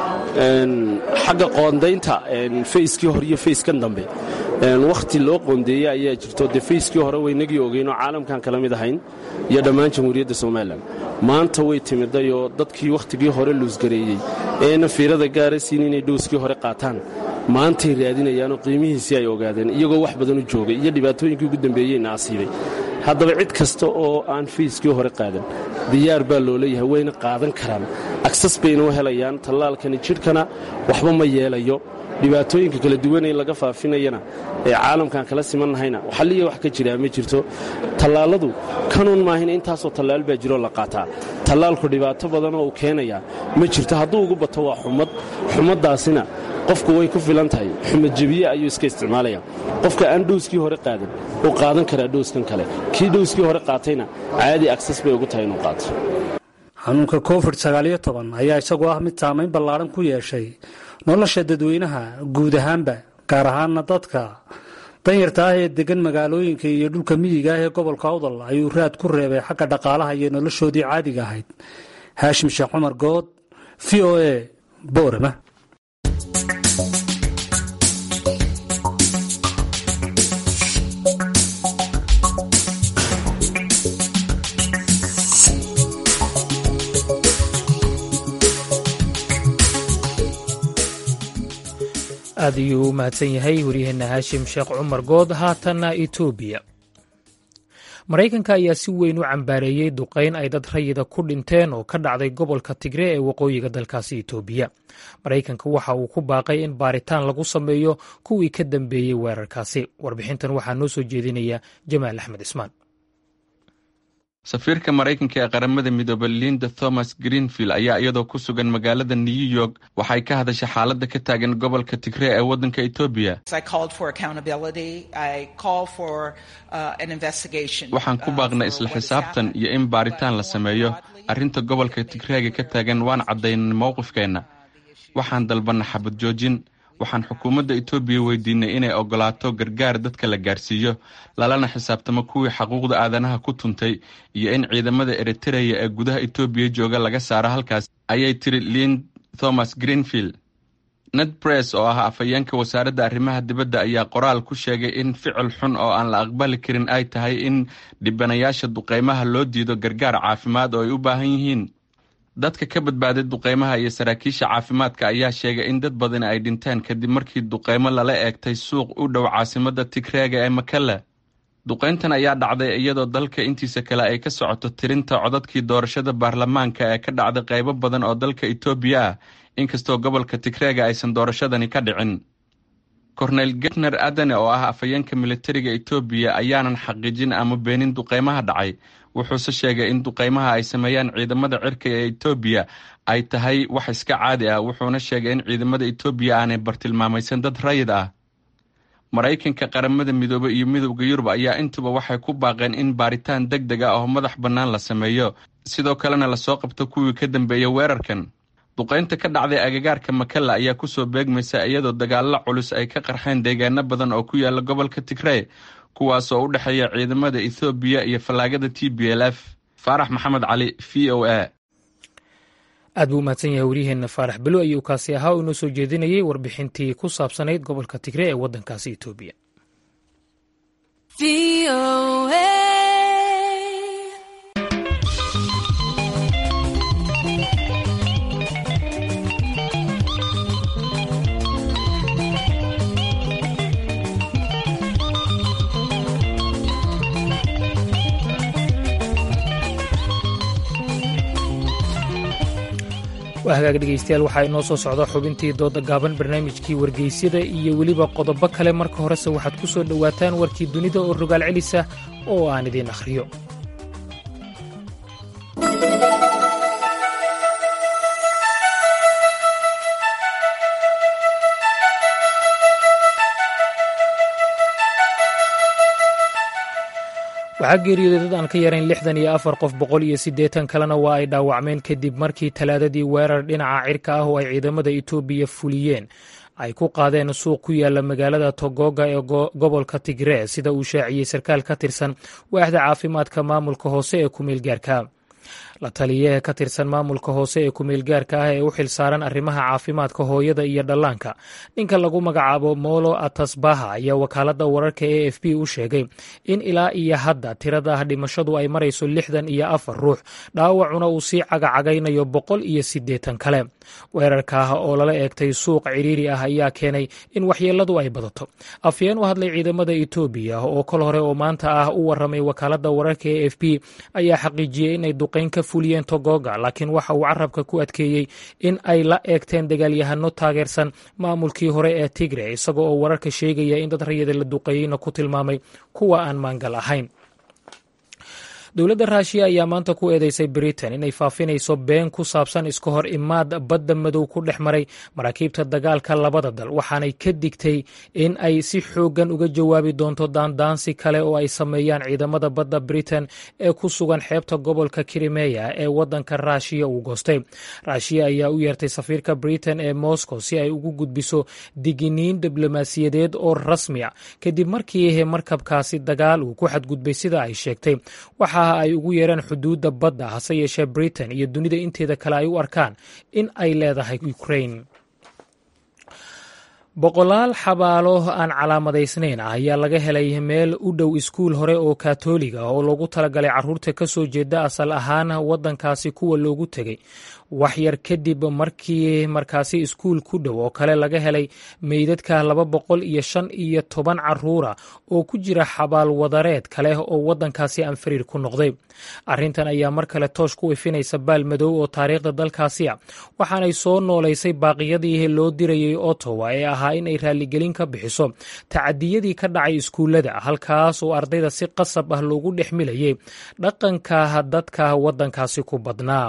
xagga qoondaynta fayskii hore iyo fayskan dambe wakhti loo qoondeeyey ayaa jirto. dee fayskii hore waynagii ogeynoo caalamkan kala mid ahayn iyo dhammaan jamhuuriyadda somalilan. maanta way timidayoo dadkii wakhtigii hore luusgareeyey eena fiirada gaara siin inay dhowskii hore qaataan maantay raadinayaanoo qiimihiisii ay ogaadeen iyagoo wax badan u joogay iyo dhibaatooyinkii ugu dambeeyeyna asiibay. haddaba cid kasta oo aan fiiskii hore qaadan diyaar baa loo leeyahay, wayna qaadan karaan, agsas bayna u helayaan. tallaalkani jidhkana waxba ma yeelayo. dhibaatooyinka kala duwan ee laga faafinayana ee caalamkan kala simannahayna xalliya wax ka jiraa ma jirto. tallaaladu kanuun maahina intaasoo tallaal baa jiroo la qaataa. tallaalku dhibaato badanoo uu keenayaa ma jirto. hadduu ugu bato waa xumad. xumaddaasina qofku way ku filan tahay. xumad jebiye ayuu iska isticmaalaya. qofka aan dhowskii hore qaadan uu qaadan karaa dhowskan kale. kii dhowskii hore qaatayna caadi agsas bay ugu tahay inuu qaato. xanuunka covid sagaaliyo toban ayaa isagoo ah mid saamayn ballaaran ku yeeshay nolosha dadweynaha guud ahaanba, gaar ahaanna dadka danyarta ah ee degan magaalooyinka iyo dhulka miyiga ah ee gobolka awdal ayuu raad ku reebay xagga dhaqaalaha iyo noloshoodii caadiga ahayd. haashim sheekh cumar good, v o a, boorama. aad ayuu u mahadsan yahay waryaheena haashim sheekh cumar good. haatanna etoobiya. maraykanka ayaa si weyn u cambaareeyey duqayn ay dad rayida ku dhinteen oo ka dhacday gobolka tigre ee waqooyiga dalkaasi etoobiya. maraykanka waxa uu ku baaqay in baaritaan lagu sameeyo kuwii ka dambeeyey weerarkaasi. warbixintan waxaa noo soo jeedinaya jamaal axmed ismaan. safiirka maraykanka ee qaramada midoobe Linda Thomas Greenfield ayaa iyadoo ku sugan magaalada New York waxay ka hadashay xaaladda ka taagan gobolka Tigray ee waddanka Ethiopia. Waxaan ku baaqnay isla xisaabtan iyo in baaritaan la sameeyo arrinta gobolka Tigray ka taagan. waan caddaynay mowqifkeena. waxaan dalbanay xabad joojin. waxaan xukuumadda Ethiopia weydiinay inay ogolaato gargaar dadka la gaarsiiyo, lalana xisaabtamo kuwii xuquuqda aadanaha ku tuntay, iyo in ciidamada Eritrea ee gudaha Ethiopia jooga laga saaro halkaas, ayay tiri Linda Thomas Greenfield. Ned Price oo ah afhayeenka wasaaradda arrimaha dibadda ayaa qoraal ku sheegay in ficil xun oo aan la aqbali karin ay tahay in dhibanayaasha duqeymaha loo diido gargaar caafimaad oo ay u baahan yihiin. dadka ka badbaaday duqeymaha iyo saraakiisha caafimaadka ayaa sheegay in dad badan ay dhinteen kadib markii duqeymo lala eegtay suuq u dhow caasimadda Tigreega ee Makalla. duqeyntan ayaa dhacday iyadoo dalka intiisa kale ay ka socoto tirinta codadkii doorashada baarlamaanka ee ka dhacday qaybo badan oo dalka Ethiopia ah, inkastoo gobolka Tigreega aysan doorashadani ka dhicin. Cornel Getner Adane oo ah afhayeenka militariga Ethiopia ayaanan xaqiijin ama beenin duqeymaha dhacay. wuxuuse sheegay in duqeymaha ay sameeyaan ciidamada cirka ee Ethiopia ay tahay wax iska caadi ah. wuxuuna sheegay in ciidamada Ethiopia aanay bartilmaamaysan dad rayid ah. Maraykanka, qaramada midoobe iyo midowga Yurub ayaa intuba waxay ku baaqeen in baaritaan degdeg ah oo madax bannaan la sameeyo, sidoo kalena lasoo qabto kuwii ka dambeeyay weerarkan. duqeynta ka dhacday agagaarka Makalla ayaa kusoo beegmaysa iyadoo dagaallo culus ay ka qarxeen deegaano badan oo ku yaala gobolka Tigray, kuwaas oo u dhexeeya ciidamada Ethiopia iyo fallaagada T B L F. Faarax Maxamed Cali, V O A. aad buu mahadsan yahay waryaheena Faarax Belo ayuu kaasi ahaa oo inoo soo jeedinayay warbixintii ku saabsanayd gobolka Tigray ee waddankaasi Ethiopia. waa hagaag dhegaystayaal, waxaa inoo soo socda xubintii dooda gaaban, barnaamijkii wargeysyada iyo weliba qodobo kale. marka horese waxaad ku soo dhowaataan warkii dunida oo rogaal celisa oo aan idiin akhriyo. waxaa geeriyooday dad aan ka yarayn lixdan iyo afar qof, boqol iyo siddeetan kalena waa ay dhaawacmeen kadib markii talaadadii weerar dhinaca cirka ah oo ay ciidamada Itoobiya fuliyeen ay ku qaadeen suuq ku yaala magaalada Togoga ee gobolka Tigray, sida uu shaaciyey sarkaal ka tirsan waaxda caafimaadka maamulka hoose ee ku meel gaarka. la taliye ka tirsan maamulka hoose ee kumeelgaarka ah ee u xil saaran arrimaha caafimaadka hooyada iyo dhallaanka ninka lagu magacaabo molo atasbaha ayaa wakaaladda wararka e f b u sheegay in ilaa iyo hadda tirada dhimashadu ay marayso lixdan iyo afar ruux dhaawacuna uu sii cagacagaynayo boqol iyo siddeetan kale weerarka ah oo lala eegtay suuq ciriiri ah ayaa keenay in waxyeeladu ay badato afyeen u hadlay ciidamada etoobiya oo kol hore oo maanta ah u waramay wakaaladda wararka e f b ayaa xaqiijiyey inay duqayn ka fuliyeen togoga laakiin waxa uu carabka ku adkeeyey in ay la eegteen dagaalyahano taageersan maamulkii hore ee tigre isagoo oo wararka sheegaya in dad rayida la duqeeyeyna ku tilmaamay kuwa aan maangal ahayn. dowladda raashiya ayaa maanta ku eedeysay britain inay faafinayso been ku saabsan iska hor imaad badda madow ku dhex maray maraakiibta dagaalka labada dal waxaanay ka digtay in ay si xooggan uga jawaabi doonto daandaansi kale oo ay sameeyaan ciidamada badda britain ee ku sugan xeebta gobolka kirimeya ee waddanka raashiya uu goostay. raashiya ayaa u yeertay safiirka britain ee moscow si ay ugu gudbiso diginiin diblomaasiyadeed oo rasmi a kadib markii markabkaasi dagaal uu ku xadgudbay sida ay sheegtay waxa ay ugu yeereen xuduudda badda hase yeeshee britain iyo dunida inteeda kale ay u arkaan in ay leedahay ukraine. boqolaal xabaalo aan calaamadaysnayn ah ayaa laga helay meel u dhow iskuul hore oo kaatooliga oo loogu talagalay carruurta ka soo jeeda asal ahaan waddankaasi kuwa loogu tegey wax yar kadib markii markaasi iskuul ku dhow oo kale laga helay meydadka laba boqol iyo shan iyo toban carruura oo ku jira xabaal wadareed kale oo waddankaasi aan fariir ku noqday. arrintan ayaa mar kale toosh ku ifinaysa baal madow oo taariikhda dalkaasi ah waxaanay soo noolaysay baaqiyadii loo dirayey Ottawa ee ahaa inay raaligelin ka bixiso tacadiyadii ka dhacay iskuullada halkaas oo ardayda si qasab ah loogu dhex milayay dhaqanka dadka waddankaasi ku badnaa.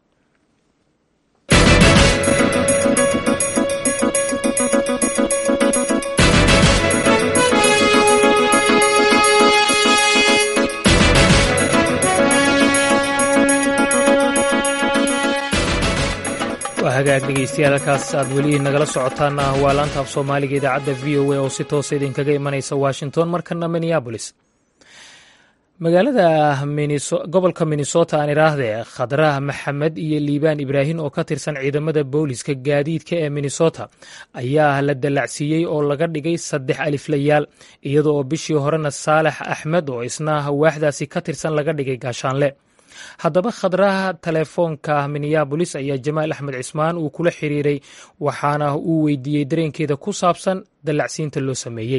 hagaag dhegeystayaal halkaas aad weli nagala socotaan waa laanta af soomaaliga idaacadda v o a oo si toosa idinkaga imanaysa washington markana minneabolis magaalada gobolka minnesota aan idhaahdee khadrah maxamed iyo liibaan ibraahim oo ka tirsan ciidamada booliska gaadiidka ee minnesota ayaa la dallacsiiyey oo laga dhigay saddex aliflayaal iyada oo bishii horena saalax axmed oo isna waaxdaasi ka tirsan laga dhigay gaashaanle. haddaba khadraha telefoonka minneabolis ayaa jamaal axmed cismaan uu kula xiriiray waxaana uu weydiiyey dareenkeeda ku saabsan dallacsiinta loo sameeyey.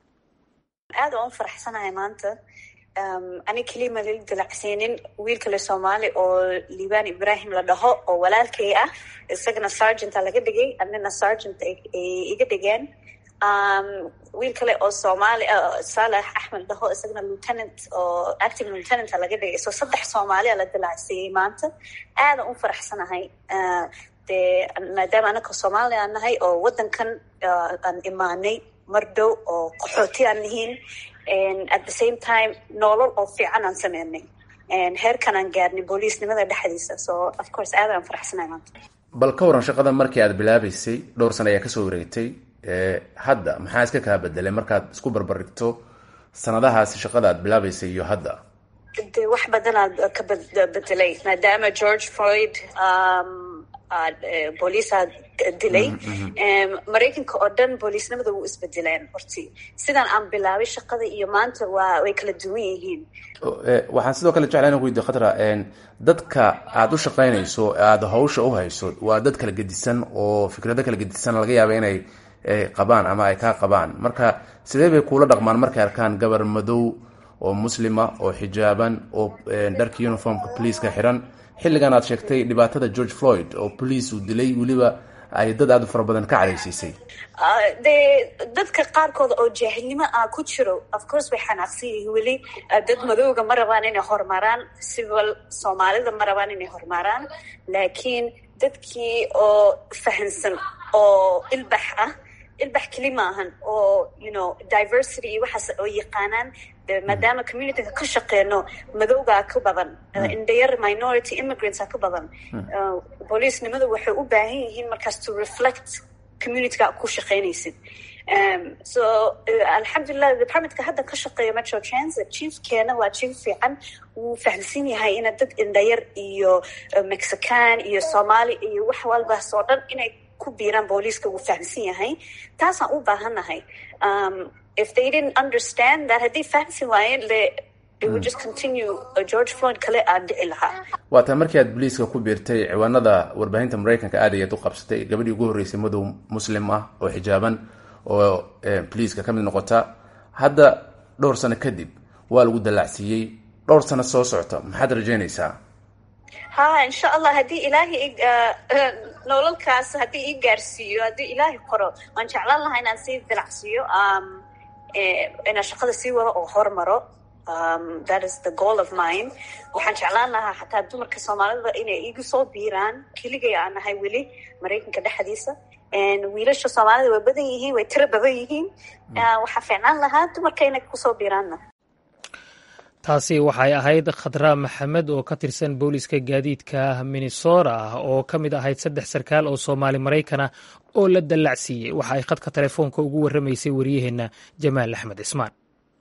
aad waan u faraxsanahay maanta ani keliya ma lala dalacsiinin wiil kale soomaali oo liibaan ibraahim la dhaho oo walaalkay ah isagana sergeanta laga dhigay anina sergeant ay iga dhigeen wiil kale oo soomaali saalax axmed dhaho isagana lieutenant oo acting lieutenant laga dhigay so saddex soomaaliya la dalacsiiyey maanta aadan u faraxsanahay dee maadaama anaka soomaali aan nahay oo waddankan aan imaanay mar dhow oo qaxooti aan nihiin at the same time nolol oo fiican aan sameynay heerkan aan gaarnay booliisnimada dhexdiisa so of course aadan aan faraxsanahay maanta. bal ka waran shaqada markii aad bilaabaysay dhowr sano ayaa kasoo wareegtay hadda maxaa iska kaa bedelay markaad isku barbarigto sanadahaasi shaqada aad bilaabaysay iyo hadda? de wax badanaad ka bedelay maadaama george floyd booliisaa dilay maraykanka oo dhan booliisnimada wuu isbedeleen horti sidaan aan bilaabay shaqada iyo maanta waa way kala duwan yihiin. waxaan sidoo kale jeclaa inaan ku weydiyo khadra dadka aada u shaqaynayso aada hawsha u hayso waa dad kala gedisan oo fikrado kala gedisan laga yaaba inay qabaan ama ay kaa qabaan marka sidee bay kuula dhaqmaan markay arkaan gabar madow oo muslima oo xijaaban oo dharka uniformka poliiska xiran xilligan aad sheegtay dhibaatada george floyd oo police uu dilay weliba ay dad aada u fara badan ka cadhaysiisay? dee dadka qaarkooda oo jaahilnimo ah ku jiro of course way xanaaqsan yihiin weli dad madowga ma rabaan inay horumaraan civil soomaalida ma rabaan inay horumaraan laakiin dadkii oo fahansan oo ilbax ah ilbax keli maahan oo you know diversity iyo waxaas oo yaqaanaan maadaama communityga ka shaqeyno madowgaa ka badan indhayar minority immigrantsa ka badan booliisnimada waxay u baahan yihiin markaas to reflect communityga ku shaqeynaysid Um, so uh, alxamdulilah departmentka hadda ka shaqeeya metro transit chiefkeena waa chief fiican wuu fahamsan yahay ina dad indhayar iyo uh, mexican iyo somali iyo wax walbaas oo dhan inay ku biiraan booliiska wuu fahamsan yahay taasaan u baahannahay um, if they didn't understand that haddii fahamsan waayeen le it would just continue uh, George Floyd kale aan dhici lahaa waa tan markii aad booliiska ku biirtay ciwaanada warbaahinta Mareykanka aad ayaad u qabsatay gabadhii ugu horeysay madow muslim ah oo xijaaban oo booliiska ka mid noqota hadda dhowr sano kadib waa lagu dalaacsiiyey dhowr sano soo socota maxaad rajaynaysaa ha insha Allah haddii ilaahay nololkaas haddii ii gaarsiiyo haddii ilaahay qoro waan jeclaan lahaa inaan sii dalacsiiyo um, inaan shaqada sii wado oo hormaro Um, that is the goal of mine waxaan jeclaan lahaa xataa dumarka soomaalida inay igu soo biiraan keligay aan nahay weli Mareykanka dhexdiisa wiilasha soomaalida way badan yihiin way tiro badan yihiin waxaa fiicnaan lahaa dumarka inay kusoo biiraanna taasi waxay ahayd Khadra Maxamed oo ka tirsan booliiska gaadiidka Minnesota oo ka mid ahayd saddex sarkaal oo Soomaali Mareykan ah oo la dalacsiiyey waxa ay khadka telefoonka ugu warramaysay wariyaheena Jamaal Axmed Ismaan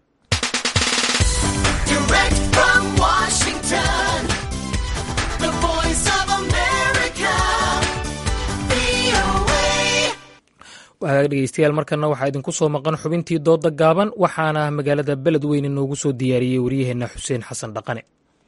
Direct from Washington, the voice of America, V O A. waa dhegeystayaal markana waxaa idinku soo maqan xubintii dooda gaaban waxaana magaalada beledweyne noogu soo diyaariyey wariyaheena Xuseen Xasan Dhaqane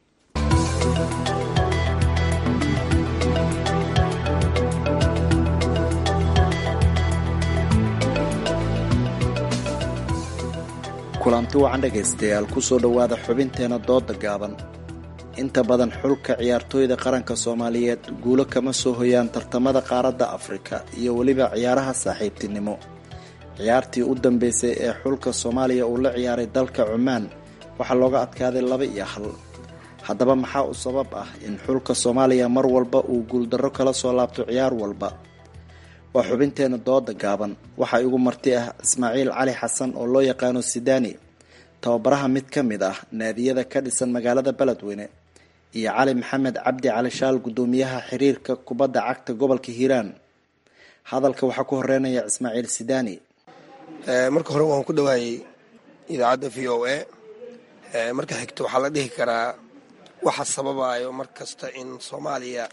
kulanti wacan dhegaystayaal ku soo dhowaada xubinteena dooda gaaban inta badan xulka ciyaartooyda qaranka Soomaaliyeed guulo kama soo hoyaan tartamada qaaradda Afrika iyo waliba ciyaaraha saaxiibtinimo ciyaartii u dambeysay ee xulka Soomaaliya uu la ciyaaray dalka Cumaan waxa looga adkaaday laba iyo hal haddaba maxaa u sabab ah in xulka Soomaaliya mar walba uu guul darro kala soo laabto ciyaar walba waa xubinteena dooda gaaban waxa igu marti ah Ismaaciil Cali Xasan oo loo yaqaano Sidani tababaraha mid ka mid ah naadiyada ka dhisan magaalada Beledweyne iyo Cali Maxamed Cabdi Cali Shaal gudoomiyaha xiriirka kubadda cagta gobolka Hiiraan hadalka waxa ku horeynaya Ismaaciil Sidani ee marka hore waan ku dhawaayay idaacadda V O A ee marka xigto waxa la dhihi karaa waxa sababayo markasta in Soomaaliya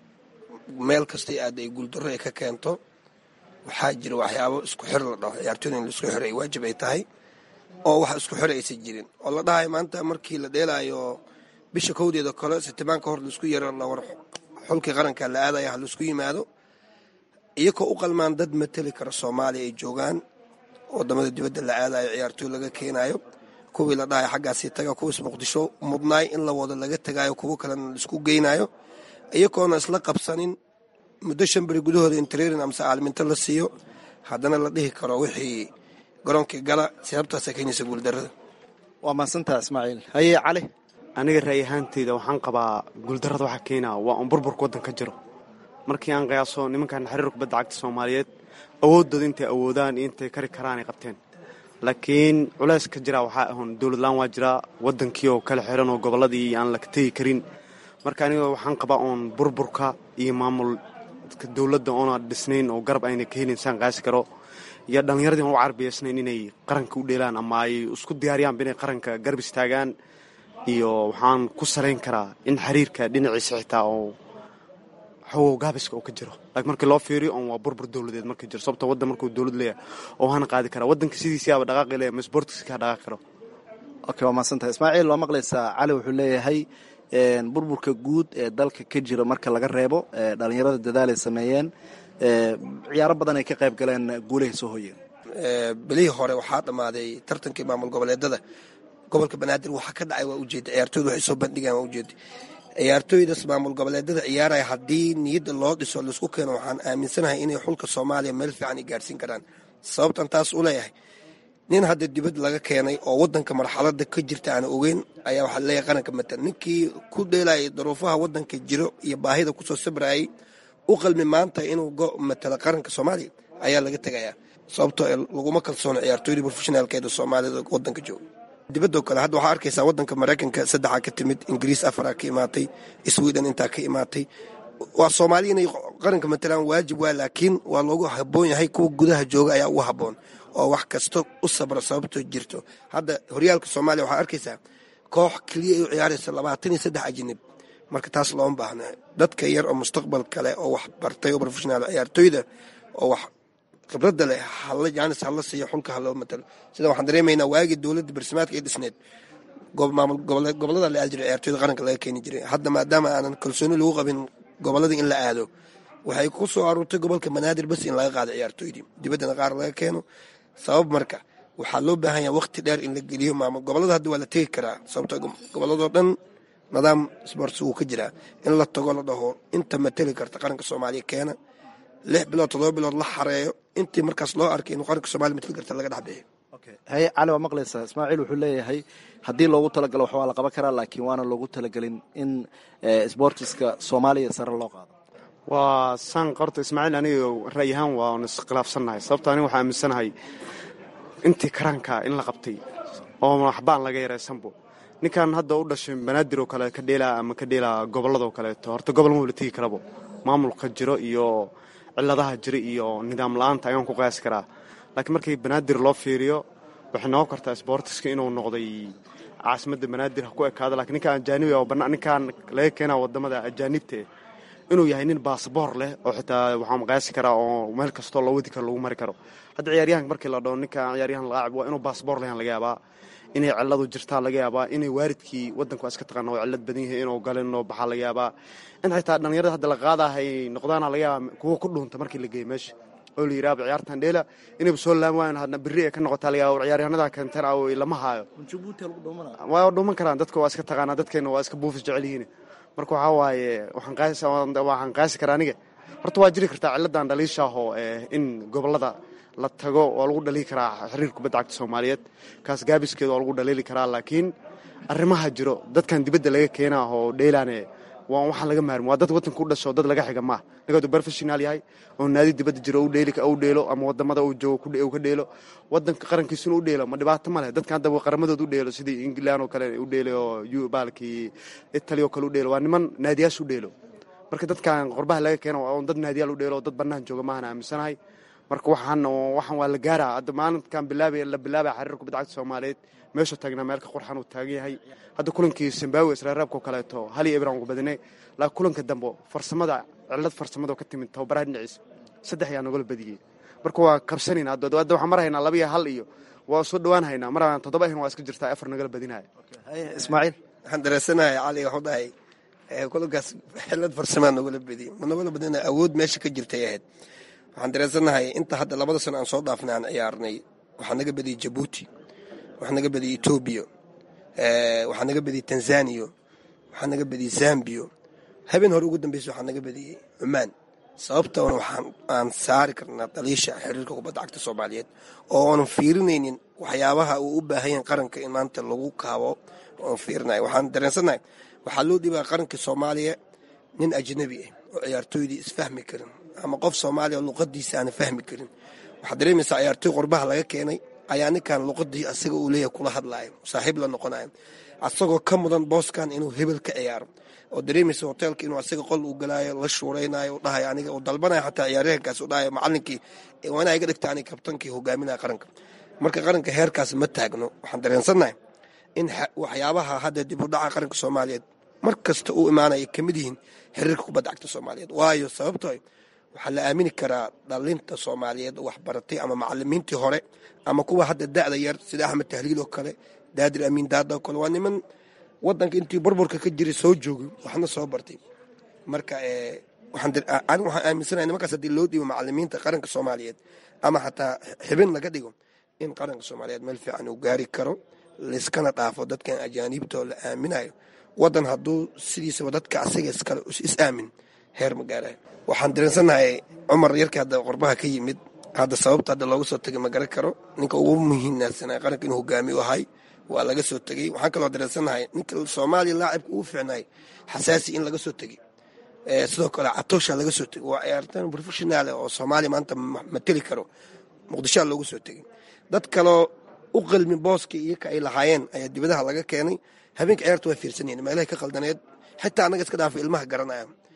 meel kasta aad ay guul darro ka keento waxaa jira waxyaabo isku xir la dhaho ciyaartooyda in la isku xiray waajib ay tahay oo wax isku xiraysa jirin oo la dhahay maanta markii la dheelaayo bisha kowdeeda kale September hor la isku yaro la war xulka qaranka la aadayo hal isku yimaado iyagoo u qalmaan dad matali kara Soomaaliya ay joogaan wadamada dibadda la aadayo ciyaartooy laga keenayo kuwii la dhahay xaggaasi taga kuwii Muqdisho mudnaay in la wada laga tagayo kuwa kale la isku geynayo iyagoona isla qabsanin muddo shan bari gudahooda in training amsa caalminta la siiyo haddana la dhihi karo wixii garoonka gala sababtaas ay keenaysa guul darrada waa maasantaa Ismaaciil haye Cali aniga raay ahaantayda waxaan qabaa guul darrada waxa keenaa waa un burburka wadanka jiro markii aan qiyaaso nimankan xiriirka kubadda cagta Soomaaliyeed awoodooda intay awoodaan intay kari karaan ay qabteen laakiin culays ka jira waxa ahan dawlad laan waa jira wadankii oo kala xiran oo goboladii aan la tagi karin marka aniga waxaan qabaa on burburka iyo maamul dawladda oo aan dhisnayn oo garab ayna ka helin san qaas karo iyo dhalinyaradii oo carbiyasnayn inay qaranka u dheelaan ama ay isku diyaariyaan inay qaranka garab istaagaan iyo waxaan ku saleyn karaa in xiriirka dhinaciisa xitaa oo xoog gaabiska oo ka jiro laakiin markii loo fiiriyo on waa burbur dawladeed markii jiro sababta waddan markuu dawlad leeyahay oo hana qaadi kara waddanka sidiisa aba dhaqaaqi leeyahay sports ka dhaqaaqi karo okay waa maasantaa Ismaaciil loo maqlaysaa Cali wuxuu leeyahay een burburka guud ee dalka ka jira marka laga reebo dhalinyarada dadaal ay sameeyeen ee ciyaaro badan ay ka qayb galeen guulaha soo hoyeen ee bilii hore waxa dhamaaday tartankii maamul goboleedada gobolka Banaadir waxa ka dhacay waa ujeed ciyaartooydu waxay soo bandhigaan waa ujeed ciyaartooyda maamul goboleedada ciyaaray hadii niyada loo dhiso la isku keeno waxaan aaminsanahay inay xulka Soomaaliya meel fiican ay gaarsiin karaan sababtan taas u leeyahay nin hadda dibad laga keenay oo wadanka marxaladda ka jirta aan ogeyn ayaa waxa la yaqaan ka matan ninkii ku dheelay daruufaha wadanka jiro iyo baahida ku soo sabrayay u qalmi maanta inuu go matala qaranka Soomaaliya ayaa laga tagayaa sababtoo laguma kalsoon ciyaartooyda professionalkeeda Soomaalida wadanka jooga dibadda kale hadda waxa arkaysaa wadanka Mareykanka saddex ka timid Ingiriis afar ka imaatay Sweden inta ka imaatay waa soomaaliya inay qaranka matalaan waajib waa, laakiin waa loogu haboon yahay kuwa gudaha jooga ayaa ugu haboon oo wax kasta u sabra sababtoo jirto. hadda horyaalka soomaaliya waxaa arkaysaa koox keliya u ciyaaraysa labaatan iyo saddex ajinib, marka taas looma baahna. dadka yar oo mustaqbal kale oo wax bartay oo professional ciyaartooyda oo wax khibrada leh hala jaanis hala siiyo xulka haloo matalo. sida waxaan dareemaynaa waagii dowladda barsimaadka ay dhisneed gobolada la aadi jiray ciyaartooyda qaranka laga keeni jiray. hadda maadaama aanan kalsooni lagu qabin gobolada in la aado, waxay ku soo aruurtay gobolka banaadir bas in laga qaado ciyaartooydii dibaddana qaar laga keeno. sabab marka waxaa loo baahan yahay waqti dheer in la geliyo maamul gobolada. hadda waa la tegi karaa sababto goboladoo dhan nidaam sports wuu ka jiraa. in la tago la dhaho inta mateli karta qaranka soomaaliya keena, lix bilood todoba bilood la xareeyo, intii markaas loo arkay inuu qaranka soomaaliya mateli karta laga dhex bixiyo. haye cali waa maqlaysaa. ismaaciil wuxuu leeyahay haddii loogu talagalo wax waa la qaban karaa, laakiin waana loogu talagelin in sportiska soomaaliya sare loo qaado. waa saan qorta ismaaciil aniga ra'yi ahaan waan iskhilaafsannahay. sababto aniga waxaa aaminsanahay intii karaanka in la qabtay oo waxbaan laga yaraysanbo. ninkan hadda u dhashay banaadir oo kale ka dheelaa ama ka dheelaa gobolladoo kaleeto, horta gobol ma wala tegi karabo. maamulka jiro iyo ciladaha jira iyo nidaam la-aanta ayaan ku qiyaasi karaa. laakiin markii banaadir loo fiiriyo waxay noqon kartaa sportiska inuu noqday caasimadda banaadir ha ku ekaada. lakiin ninkaan ajaanibi oo bannaan ninkaan laga keenaa wadamada ajaanibta inuu yahay nin baasboor leh oo xitaa waxaan qiyaasi karaa oo meel kastoo loo wadi karo lagu mari karo. hadda ciyaaryahanka markii la dhaho ninkaan ciyaaryahan laacib waa inuu baasboor lehan laga yaabaa, inay ciladu jirtaa laga yaabaa, inay waaridkii wadanku waa iska taqaana oo cilad badan yahay inuu galin oo baxaa laga yaabaa, in xitaa dhallinyarada hadda la qaadahay noqdaana laga yaabaa kuwa ku dhuunta markii la geeyo meesha oo la yidhaaba ciyaartan dheela inayba soo laami waayan hadna berri ay ka noqotaa laga yaaba ciyaaryahanada keentan ah lama haayo. waa dhuuman karaan dadka waa iska taqaanaa, dadkeena waa iska buufis jecel yihiin. marka waxaa waaye waxaan qaasi karaa aniga horta waa jiri kartaa ciladan dhaliishaahoo in gobolada la tago waa lagu dhaliili karaa xiriirka kubadda cagta soomaaliyeed, kaas gaabiskeeda waa lagu dhaliili karaa. laakiin arrimaha jiro dadkan dibadda laga keenaa oo dheelaane waa waxaan laga maarmi. waa dad wadanka u dhasho dad laga xiga maaha. ninkaadu professional yahay oo naadi dibadda jiro u dheeli u dheelo ama wadamada uu joogo uu ka dheelo wadanka qarankiisuna u dheelo ma dhibaato ma leh. dadkan hadda qaramadooda u dheelo sidii England oo kale u dheelo oo baalkii Italy oo kale u dheelo waa niman naadiyaas u dheelo. marka dadkan qorbaha laga keeno waa dad naadiyaal u dheelo dad bannaan jooga maahan aaminsanahay. marka waxaan waxaan waa la gaaraa. hadda maalinkan bilaabay la bilaabay xiriirka kubadda cagta Soomaaliyeed meesha taagnaa meelka qurxan uu taagan yahay. hadda kulankii Zimbabwe Israa'iilka kaleeto hal iyo Ibrahim ugu badinay, la kulanka dambe farsamada cilad farsamada ka timid tababaraha dhinaciisa saddex ayaa nagala badiyay. marka waa kabsanina hadda hadda waxaan marahaynaa laba iyo hal iyo waa soo dhawaan haynaa maraan toddoba ahin waa iska jirtaa afar nagala badinaya. Ismaaciil waxaan dareesanahay cali wuxuu dhahay ee kulankaas cilad farsamo nagala badiyay ma nagala badinay awood meesha ka jirtay ahayd. waxaan dareesanahay inta hadda labada sano aan soo dhaafnay aan ciyaarnay waxaa naga badiyay Djibouti, waxaa naga badiyay Ethiopia, ee waxaa naga badiyay Tanzania, waxaa naga badiyay Zambia, habeen hore ugu dambeysay waxaa naga badiyay Oman. sababta waxaan aan saari karnaa dhaliisha xiriirka kubadda cagta Soomaaliyeed oo aan fiirinaynin waxyaabaha uu u baahan yahay qaranka in maanta lagu kaabo oo fiirnay. waxaan dareensanahay waxaa loo dhibaa qaranka Soomaaliya nin ajnabi ah oo ciyaartooydii isfahmi karin ama qof Soomaaliya oo luqadiisa aan fahmi karin. waxaa dareemaysaa ciyaartooy qorbaha laga keenay ayaa ninkan luqadii asaga uu leeyahay kula hadlaayo saaxiib la noqonayo asagoo ka mudan booskan inuu hebel ka ciyaaro oo dareemaysa hotelka inuu asaga qol uu galaayo la shuuraynayo u dhahay aniga uu dalbanayo xataa ciyaaryahankaas u dhahay macallinkii waana iga dhigta aniga kabtankii hogaaminaya qaranka. marka qaranka heerkaas ma taagno. waxaan dareensanahay in waxyaabaha hadda dib u dhaca qaranka Soomaaliyeed mar kasta uu imaanaya ka mid yihiin xiriirka kubadda cagta Soomaaliyeed. waayo sababtoo waxaa la aamini karaa dhalinta Soomaaliyeed wax baratay ama macallimiintii hore ama kuwa hadda da'da yar sida Axmed Tahliil oo kale, Daadir Amiin Daada oo kale waa niman wadanka intii burburka ka jiray soo joogay waxna soo bartay. marka ee waxaan anigu waxaan aaminsanahay nimankaas haddii loo dhiibo macallimiinta qaranka Soomaaliyeed ama xataa xibin laga dhigo in qaranka Soomaaliyeed meel fiican uu gaari karo, liskana dhaafo dadkan ajaanibta oo la aaminayo. wadan hadduu sidiisaba dadka asaga iskale is aamin heer ma gaarayo. waxaan dareensanahay Cumar yarkii hadda qorbaha ka yimid hadda sababta hadda looga soo tagay ma garan karo. ninka ugu muhiimsanaa qaranka inuu hogaamiyo ahay waa laga soo tagay. waxaan kaloo dareensanahay ninka Soomaaliya laacibka ugu fiicnay xasaasi in laga soo tagay. ee sidoo kale Atosha laga soo tagay. waa ciyaartaan professional oo Soomaaliya maanta matali karo Muqdisho looga soo tagay. dad kaloo u qalmi booski iyo ka ay lahaayeen ayaa dibadaha laga keenay. habeenka ciyaartu way fiirsanayeen meelaha ka qaldaneed xitaa anaga iska dhaafay ilmaha garanaya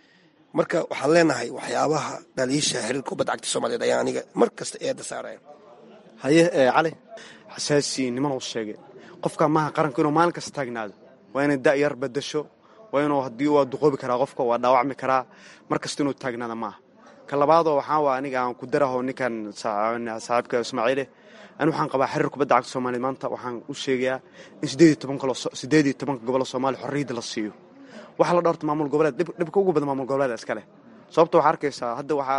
marka waxaan leenahay waxyaabaha dhaliisha xiriirka kubadda cagta soomaaliyeed ayaa aniga mar kasta eedda saaraya. haye cali xasaasi niman uu sheegay qofka maaha qaranku inuu maalin kasta taagnaado waa inay da'yar bedasho waa inuu haddii waa duqoobi karaa qofka waa dhaawacmi karaa mar kasta inuu taagnaada maaha ka labaadoo waxaa waa aniga aan ku daraho ninkan saaxiibka ismaaciile ani waxaan qabaa xiriir kubadda cagta soomaaliyeed maanta waxaan u sheegayaa in sideed iyo toban kalo sideed iyo tobanka gobol Soomaaliya xorriyada la siiyo waxa la dhorto maamul goboleed dhibka ugu badan maamul goboleed iska leh sababtoo waxa arkaysaa hadda waxa